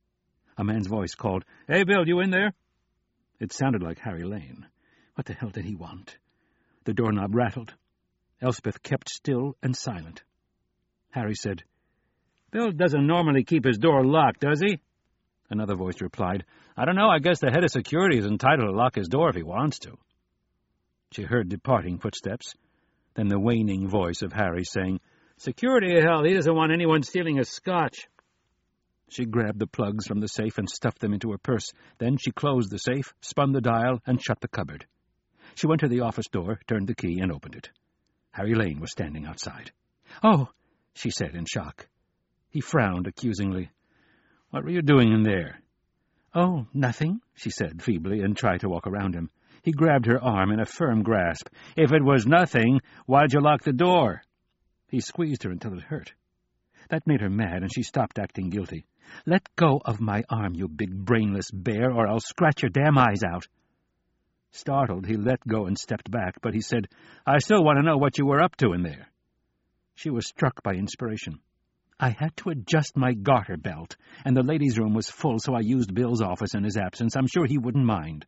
A man's voice called, "Hey, Bill, you in there?" It sounded like Harry Lane. What the hell did he want? The doorknob rattled. Elspeth kept still and silent. Harry said, "Bill doesn't normally keep his door locked, does he?" Another voice replied, "I don't know, I guess the head of security is entitled to lock his door if he wants to." She heard departing footsteps, then the waning voice of Harry saying, "Security, hell, he doesn't want anyone stealing his scotch." She grabbed the plugs from the safe and stuffed them into her purse. Then she closed the safe, spun the dial, and shut the cupboard. She went to the office door, turned the key, and opened it. Harry Lane was standing outside. "Oh, she said in shock. He frowned accusingly. "What were you doing in there?" "Oh, nothing," she said feebly, and tried to walk around him. He grabbed her arm in a firm grasp. "If it was nothing, why'd you lock the door?" He squeezed her until it hurt. That made her mad, and she stopped acting guilty. "Let go of my arm, you big brainless bear, or I'll scratch your damn eyes out." Startled, he let go and stepped back, but he said, "I still want to know what you were up to in there." She was struck by inspiration. "I had to adjust my garter belt, and the ladies' room was full, so I used Bill's office in his absence. I'm sure he wouldn't mind."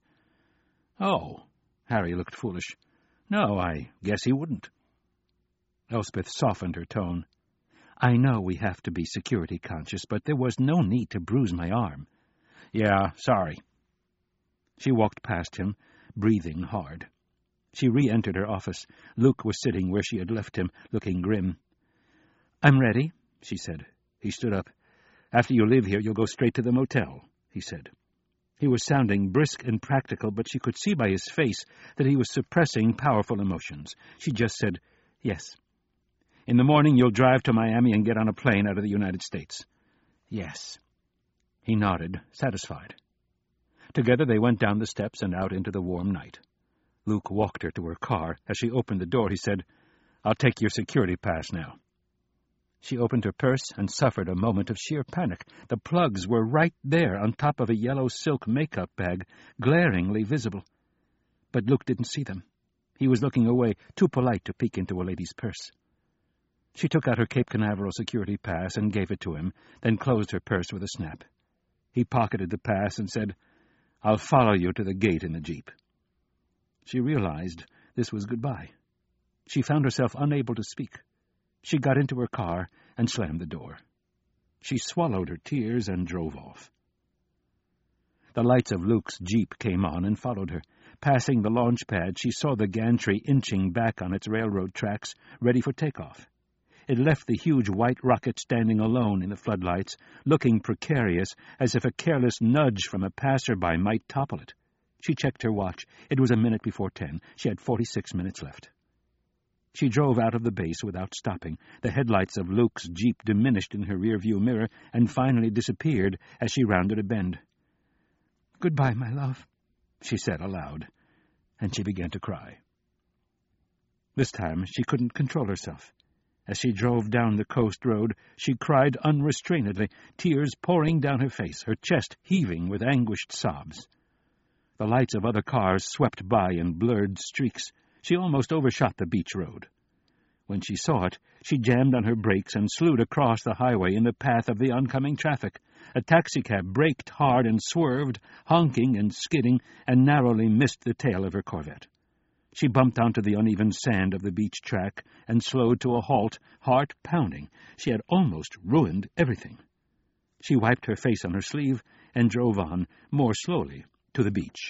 "Oh," Harry looked foolish. "No, I guess he wouldn't." Elspeth softened her tone. "I know we have to be security conscious, but there was no need to bruise my arm." "Yeah, sorry." She walked past him, breathing hard. She re-entered her office. Luke was sitting where she had left him, looking grim. "I'm ready," she said. He stood up. "After you leave here, you'll go straight to the motel," he said. He was sounding brisk and practical, but she could see by his face that he was suppressing powerful emotions. She just said, "Yes." "In the morning, you'll drive to Miami and get on a plane out of the United States." "Yes." He nodded, satisfied. Together they went down the steps and out into the warm night. Luke walked her to her car. As she opened the door, he said, "I'll take your security pass now." She opened her purse and suffered a moment of sheer panic. The plugs were right there on top of a yellow silk makeup bag, glaringly visible. But Luke didn't see them. He was looking away, too polite to peek into a lady's purse. She took out her Cape Canaveral security pass and gave it to him, then closed her purse with a snap. He pocketed the pass and said, "I'll follow you to the gate in the Jeep." She realized this was goodbye. She found herself unable to speak. She got into her car and slammed the door. She swallowed her tears and drove off. The lights of Luke's Jeep came on and followed her. Passing the launch pad, she saw the gantry inching back on its railroad tracks, ready for takeoff. It left the huge white rocket standing alone in the floodlights, looking precarious, as if a careless nudge from a passerby might topple it. She checked her watch. It was a minute before 10. She had 46 minutes left. She drove out of the base without stopping. The headlights of Luke's Jeep diminished in her rearview mirror and finally disappeared as she rounded a bend. "Goodbye, my love," she said aloud, and she began to cry. This time she couldn't control herself. As she drove down the coast road, she cried unrestrainedly, tears pouring down her face, her chest heaving with anguished sobs. The lights of other cars swept by in blurred streaks. She almost overshot the beach road. When she saw it, she jammed on her brakes and slewed across the highway in the path of the oncoming traffic. A taxicab braked hard and swerved, honking and skidding, and narrowly missed the tail of her Corvette. She bumped onto the uneven sand of the beach track and slowed to a halt, heart pounding. She had almost ruined everything. She wiped her face on her sleeve and drove on, more slowly, to the beach.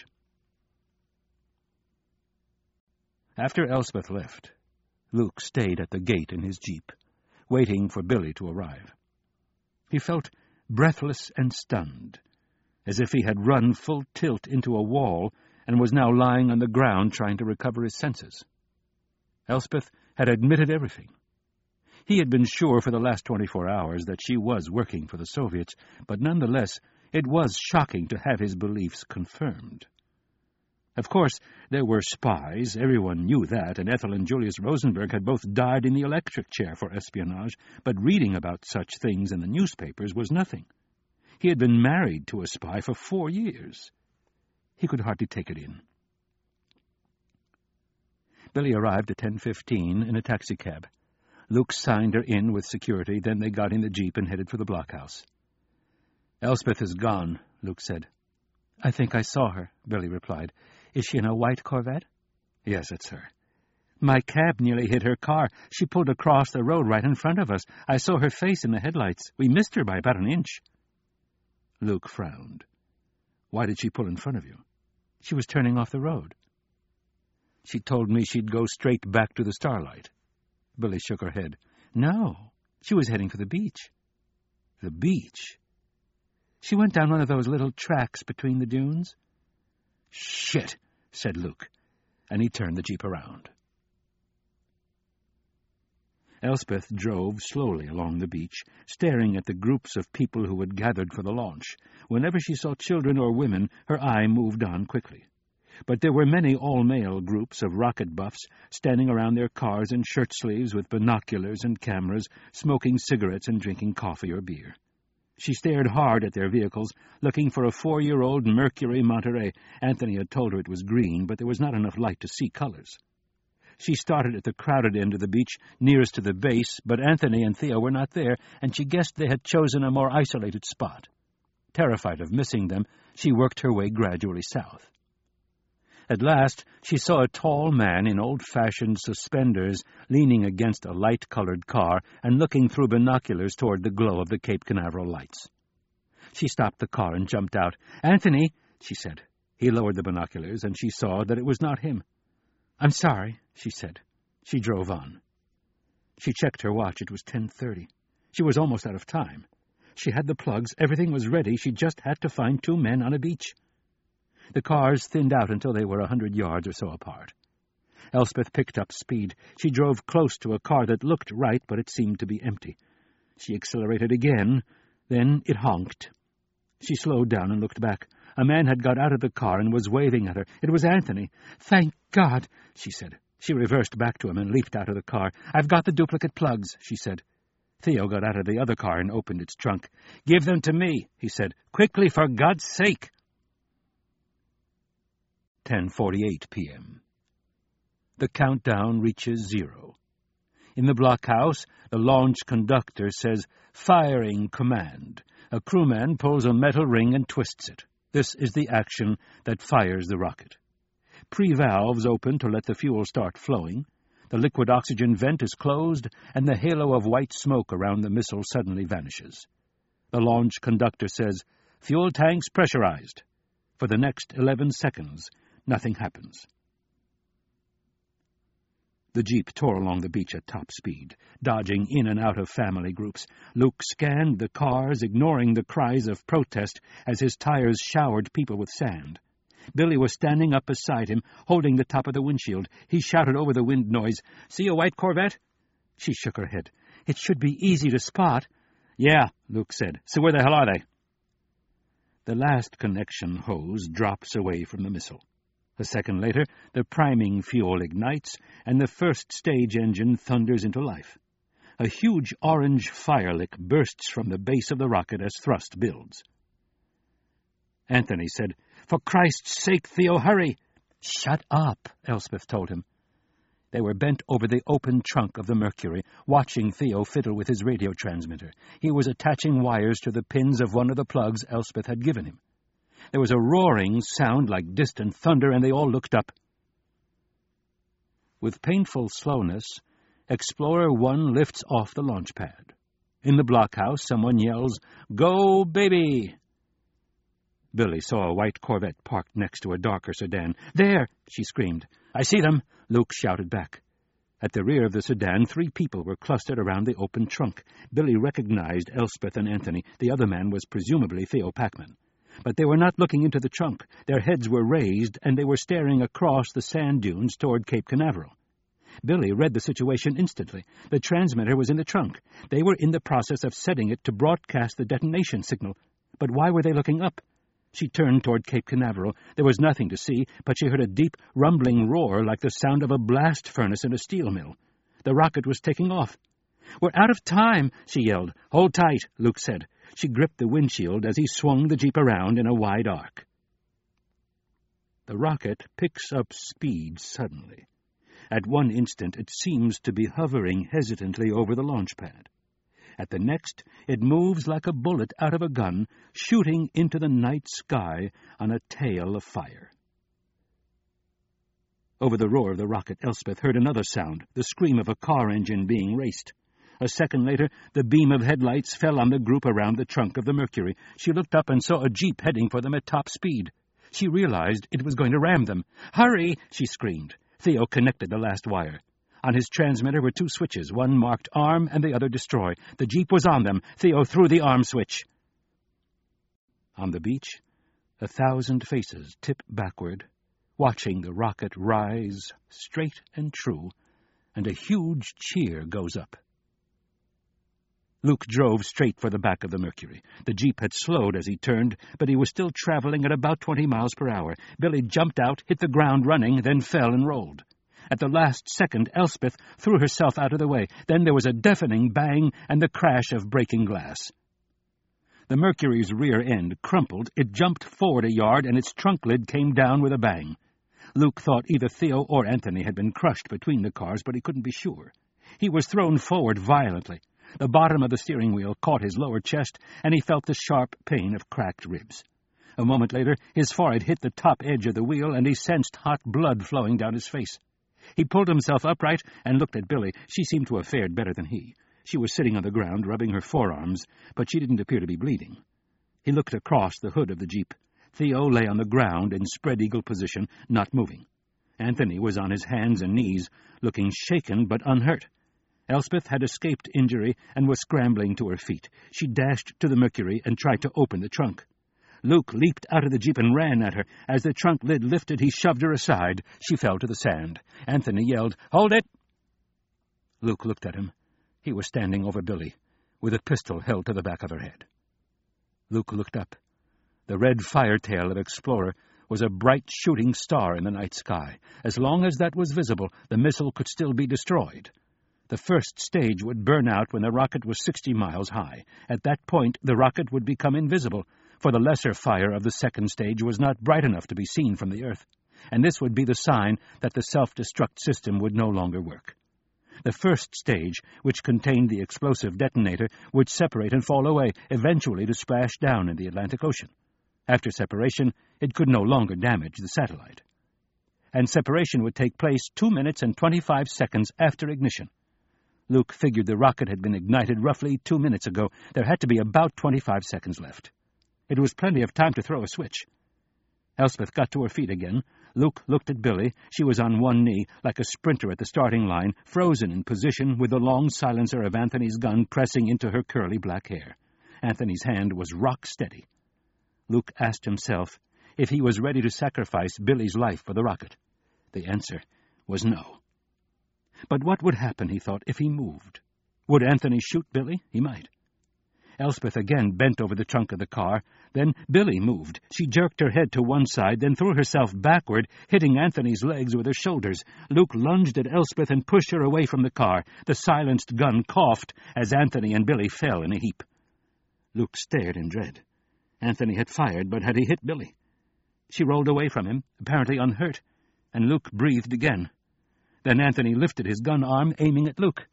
After Elspeth left, Luke stayed at the gate in his Jeep, waiting for Billy to arrive. He felt breathless and stunned, as if he had run full tilt into a wall and was now lying on the ground trying to recover his senses. Elspeth had admitted everything. He had been sure for the last 24 hours that she was working for the Soviets, but nonetheless it was shocking to have his beliefs confirmed. Of course, there were spies, everyone knew that, and Ethel and Julius Rosenberg had both died in the electric chair for espionage, but reading about such things in the newspapers was nothing. He had been married to a spy for 4 years. He could hardly take it in. Billy arrived at 10:15 in a taxicab. Luke signed her in with security, then they got in the Jeep and headed for the blockhouse. "Elspeth is gone," Luke said. "I think I saw her," Billy replied. "Is she in a white Corvette?" "Yes, it's her." "My cab nearly hit her car. She pulled across the road right in front of us. I saw her face in the headlights. We missed her by about an inch." Luke frowned. "Why did she pull in front of you?" "She was turning off the road." "She told me she'd go straight back to the Starlight." Billy shook her head. "No, she was heading for the beach." "The beach?" "She went down one of those little tracks between the dunes." "Shit," said Luke, and he turned the Jeep around. Elspeth drove slowly along the beach, staring at the groups of people who had gathered for the launch. Whenever she saw children or women, her eye moved on quickly. But there were many all-male groups of rocket buffs standing around their cars in shirt-sleeves with binoculars and cameras, smoking cigarettes and drinking coffee or beer. She stared hard at their vehicles, looking for a 4-year-old Mercury Monterey. Anthony had told her it was green, but there was not enough light to see colors. She started at the crowded end of the beach, nearest to the base, but Anthony and Theo were not there, and she guessed they had chosen a more isolated spot. Terrified of missing them, she worked her way gradually south. At last, she saw a tall man in old-fashioned suspenders leaning against a light-colored car and looking through binoculars toward the glow of the Cape Canaveral lights. She stopped the car and jumped out. "Anthony," she said. He lowered the binoculars, and she saw that it was not him. "I'm sorry," she said. She drove on. She checked her watch. It was 10:30. She was almost out of time. She had the plugs. Everything was ready. She just had to find 2 men on a beach. The cars thinned out until they were 100 yards or so apart. Elspeth picked up speed. She drove close to a car that looked right, but it seemed to be empty. She accelerated again. Then it honked. She slowed down and looked back. A man had got out of the car and was waving at her. It was Anthony. "Thank God," she said. She reversed back to him and leaped out of the car. "I've got the duplicate plugs," she said. Theo got out of the other car and opened its trunk. "Give them to me," he said. "Quickly, for God's sake." 10:48 p.m. The countdown reaches 0. In the blockhouse, the launch conductor says, "Firing command." A crewman pulls a metal ring and twists it. This is the action that fires the rocket. Pre-valves open to let the fuel start flowing. The liquid oxygen vent is closed, and the halo of white smoke around the missile suddenly vanishes. The launch conductor says, "Fuel tanks pressurized." For the next 11 seconds, nothing happens. The jeep tore along the beach at top speed, dodging in and out of family groups. Luke scanned the cars, ignoring the cries of protest as his tires showered people with sand. Billy was standing up beside him, holding the top of the windshield. He shouted over the wind noise, "See a white Corvette?" She shook her head. "It should be easy to spot." "Yeah," Luke said. "So where the hell are they?" The last connection hose drops away from the missile. A second later, the priming fuel ignites, and the first stage engine thunders into life. A huge orange firelick bursts from the base of the rocket as thrust builds. Anthony said, "For Christ's sake, Theo, hurry!" "Shut up," Elspeth told him. They were bent over the open trunk of the Mercury, watching Theo fiddle with his radio transmitter. He was attaching wires to the pins of one of the plugs Elspeth had given him. There was a roaring sound like distant thunder, and they all looked up. With painful slowness, Explorer 1 lifts off the launch pad. In the blockhouse, someone yells, "Go, baby!" Billy saw a white Corvette parked next to a darker sedan. "There!" she screamed. "I see them!" Luke shouted back. At the rear of the sedan, 3 people were clustered around the open trunk. Billy recognized Elspeth and Anthony. The other man was presumably Theo Packman. But they were not looking into the trunk. Their heads were raised, and they were staring across the sand dunes toward Cape Canaveral. Billy read the situation instantly. The transmitter was in the trunk. They were in the process of setting it to broadcast the detonation signal. But why were they looking up? She turned toward Cape Canaveral. There was nothing to see, but she heard a deep, rumbling roar like the sound of a blast furnace in a steel mill. The rocket was taking off. "We're out of time," she yelled. "Hold tight," Luke said. She gripped the windshield as he swung the jeep around in a wide arc. The rocket picks up speed suddenly. At one instant, it seems to be hovering hesitantly over the launch pad. At the next, it moves like a bullet out of a gun, shooting into the night sky on a tail of fire. Over the roar of the rocket, Elspeth heard another sound, the scream of a car engine being raced. A second later, the beam of headlights fell on the group around the trunk of the Mercury. She looked up and saw a jeep heading for them at top speed. She realized it was going to ram them. "Hurry!" she screamed. Theo connected the last wire. On his transmitter were 2 switches, one marked arm and the other destroy. The jeep was on them. Theo threw the arm switch. On the beach, 1,000 faces tip backward, watching the rocket rise straight and true, and a huge cheer goes up. Luke drove straight for the back of the Mercury. The Jeep had slowed as he turned, but he was still traveling at about 20 miles per hour. Billy jumped out, hit the ground running, then fell and rolled. At the last second, Elspeth threw herself out of the way. Then there was a deafening bang and the crash of breaking glass. The Mercury's rear end crumpled, it jumped forward a yard, and its trunk lid came down with a bang. Luke thought either Theo or Anthony had been crushed between the cars, but he couldn't be sure. He was thrown forward violently. The bottom of the steering wheel caught his lower chest, and he felt the sharp pain of cracked ribs. A moment later, his forehead hit the top edge of the wheel, and he sensed hot blood flowing down his face. He pulled himself upright and looked at Billy. She seemed to have fared better than he. She was sitting on the ground, rubbing her forearms, but she didn't appear to be bleeding. He looked across the hood of the Jeep. Theo lay on the ground in spread-eagle position, not moving. Anthony was on his hands and knees, looking shaken but unhurt. Elspeth had escaped injury and was scrambling to her feet. She dashed to the Mercury and tried to open the trunk. Luke leaped out of the Jeep and ran at her. As the trunk lid lifted, he shoved her aside. She fell to the sand. Anthony yelled, "Hold it!" Luke looked at him. He was standing over Billy, with a pistol held to the back of her head. Luke looked up. The red firetail of Explorer was a bright shooting star in the night sky. As long as that was visible, the missile could still be destroyed. The first stage would burn out when the rocket was 60 miles high. At that point, the rocket would become invisible, for the lesser fire of the second stage was not bright enough to be seen from the Earth, and this would be the sign that the self-destruct system would no longer work. The first stage, which contained the explosive detonator, would separate and fall away, eventually to splash down in the Atlantic Ocean. After separation, it could no longer damage the satellite. And separation would take place 2 minutes and 25 seconds after ignition. Luke figured the rocket had been ignited roughly 2 minutes ago. There had to be about 25 seconds left. It was plenty of time to throw a switch. Elspeth got to her feet again. Luke looked at Billy. She was on one knee, like a sprinter at the starting line, frozen in position with the long silencer of Anthony's gun pressing into her curly black hair. Anthony's hand was rock steady. Luke asked himself if he was ready to sacrifice Billy's life for the rocket. The answer was no. But what would happen, he thought, if he moved? Would Anthony shoot Billy? He might. Elspeth again bent over the trunk of the car. Then Billy moved. She jerked her head to one side, then threw herself backward, hitting Anthony's legs with her shoulders. Luke lunged at Elspeth and pushed her away from the car. The silenced gun coughed as Anthony and Billy fell in a heap. Luke stared in dread. Anthony had fired, but had he hit Billy? She rolled away from him, apparently unhurt, and Luke breathed again. Then Anthony lifted his gun arm, aiming at Luke.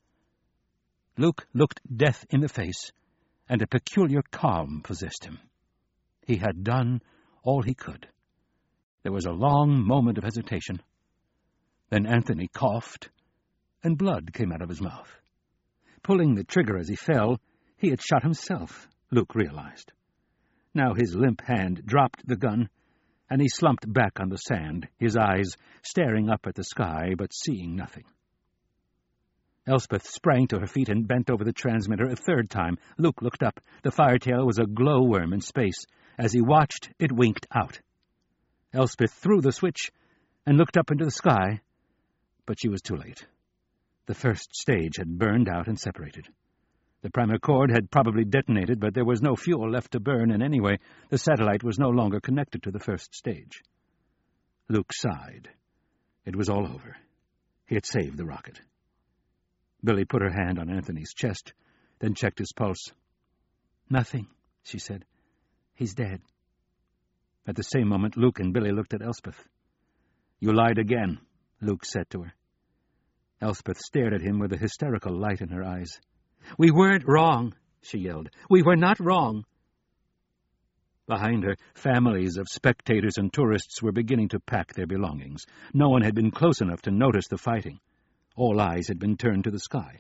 Luke looked death in the face, and a peculiar calm possessed him. He had done all he could. There was a long moment of hesitation. Then Anthony coughed, and blood came out of his mouth. Pulling the trigger as he fell, he had shot himself, Luke realized. Now his limp hand dropped the gun, and he slumped back on the sand, his eyes staring up at the sky, but seeing nothing. Elspeth sprang to her feet and bent over the transmitter a third time. Luke looked up. The firetail was a glowworm in space. As he watched, it winked out. Elspeth threw the switch and looked up into the sky, but she was too late. The first stage had burned out and separated. The primer cord had probably detonated, but there was no fuel left to burn, and anyway, the satellite was no longer connected to the first stage. Luke sighed. It was all over. He had saved the rocket. Billy put her hand on Anthony's chest, then checked his pulse. "Nothing," she said. "He's dead." At the same moment, Luke and Billy looked at Elspeth. "You lied again," Luke said to her. Elspeth stared at him with a hysterical light in her eyes. "We weren't wrong," she yelled. "We were not wrong." Behind her, families of spectators and tourists were beginning to pack their belongings. No one had been close enough to notice the fighting. All eyes had been turned to the sky.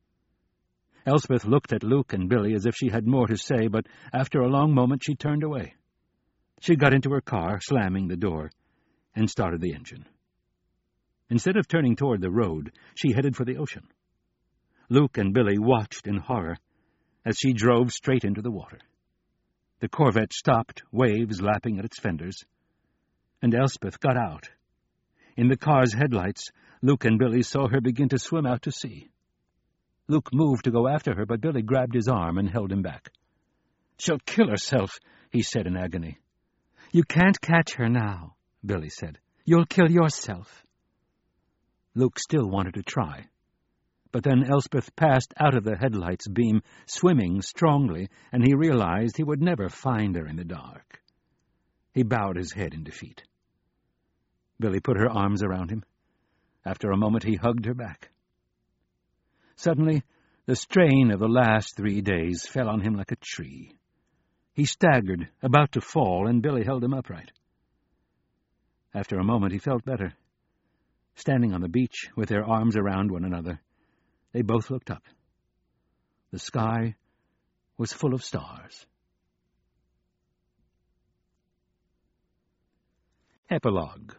Elspeth looked at Luke and Billy as if she had more to say, but after a long moment she turned away. She got into her car, slamming the door, and started the engine. Instead of turning toward the road, she headed for the ocean. Luke and Billy watched in horror as she drove straight into the water. The Corvette stopped, waves lapping at its fenders, and Elspeth got out. In the car's headlights, Luke and Billy saw her begin to swim out to sea. Luke moved to go after her, but Billy grabbed his arm and held him back. "She'll kill herself," he said in agony. "You can't catch her now," Billy said. "You'll kill yourself." Luke still wanted to try. But then Elspeth passed out of the headlight's beam, swimming strongly, and he realized he would never find her in the dark. He bowed his head in defeat. Billy put her arms around him. After a moment he hugged her back. Suddenly, the strain of the last 3 days fell on him like a tree. He staggered, about to fall, and Billy held him upright. After a moment he felt better. Standing on the beach, with their arms around one another, they both looked up. The sky was full of stars. Epilogue.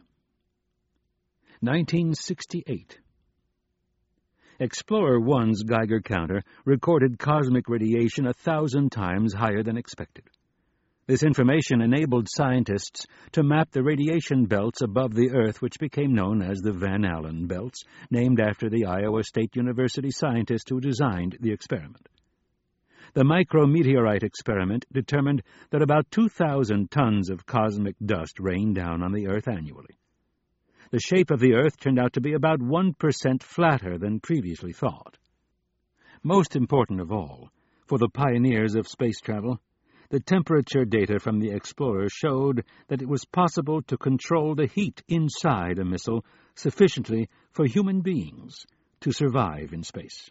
1968. Explorer 1's Geiger counter recorded cosmic radiation 1,000 times higher than expected. This information enabled scientists to map the radiation belts above the Earth, which became known as the Van Allen belts, named after the Iowa State University scientist who designed the experiment. The micrometeorite experiment determined that about 2,000 tons of cosmic dust rained down on the Earth annually. The shape of the Earth turned out to be about 1% flatter than previously thought. Most important of all, for the pioneers of space travel, the temperature data from the Explorer showed that it was possible to control the heat inside a missile sufficiently for human beings to survive in space.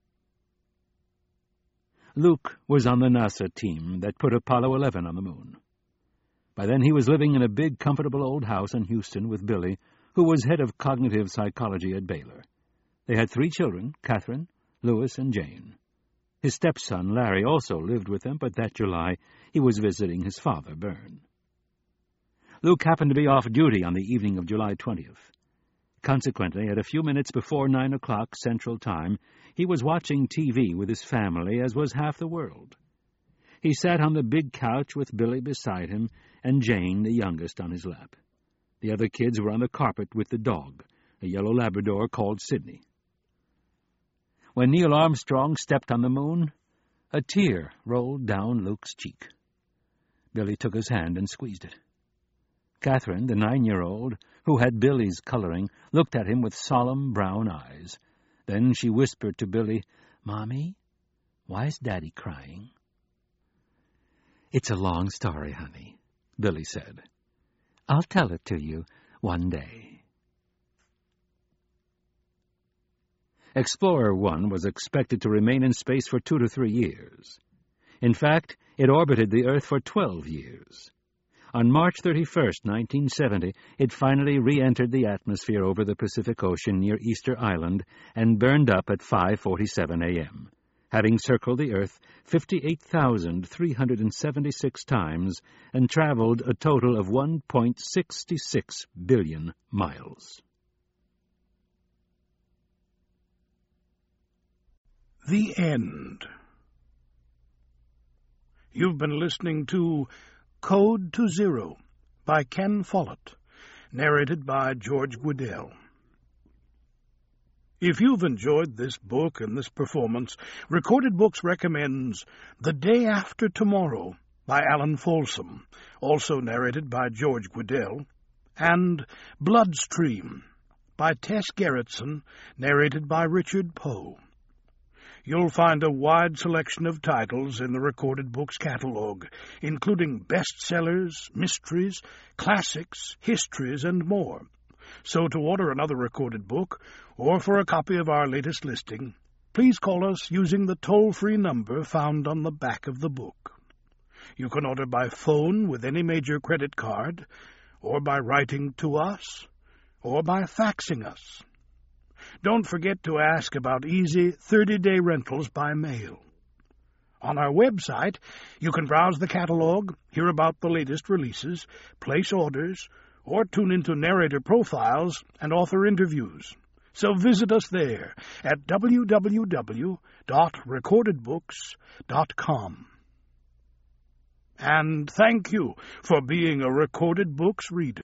Luke was on the NASA team that put Apollo 11 on the moon. By then he was living in a big, comfortable old house in Houston with Billy, who was head of cognitive psychology at Baylor. They had 3 children, Catherine, Louis, and Jane. His stepson, Larry, also lived with them, but that July he was visiting his father, Bern. Luke happened to be off duty on the evening of July 20th. Consequently, at a few minutes before 9 o'clock Central Time, he was watching TV with his family, as was half the world. He sat on the big couch with Billy beside him and Jane, the youngest, on his lap. The other kids were on the carpet with the dog, a yellow Labrador called Sydney. When Neil Armstrong stepped on the moon, a tear rolled down Luke's cheek. Billy took his hand and squeezed it. Catherine, the 9-year-old, who had Billy's coloring, looked at him with solemn brown eyes. Then she whispered to Billy, "Mommy, why is Daddy crying?" "It's a long story, honey," Billy said. "I'll tell it to you one day." Explorer 1 was expected to remain in space for 2 to 3 years. In fact, it orbited the Earth for 12 years. On March 31st, 1970, it finally re-entered the atmosphere over the Pacific Ocean near Easter Island and burned up at 5:47 a.m., having circled the Earth 58,376 times and traveled a total of 1.66 billion miles. The End. You've been listening to Code to Zero by Ken Follett, narrated by George Guidall. If you've enjoyed this book and this performance, Recorded Books recommends The Day After Tomorrow by Alan Folsom, also narrated by George Guidall, and Bloodstream by Tess Gerritsen, narrated by Richard Poe. You'll find a wide selection of titles in the Recorded Books catalog, including bestsellers, mysteries, classics, histories, and more. So to order another recorded book, or for a copy of our latest listing, please call us using the toll-free number found on the back of the book. You can order by phone with any major credit card, or by writing to us, or by faxing us. Don't forget to ask about easy 30-day rentals by mail. On our website, you can browse the catalog, hear about the latest releases, place orders, or tune into narrator profiles and author interviews. So visit us there at www.recordedbooks.com. And thank you for being a Recorded Books reader.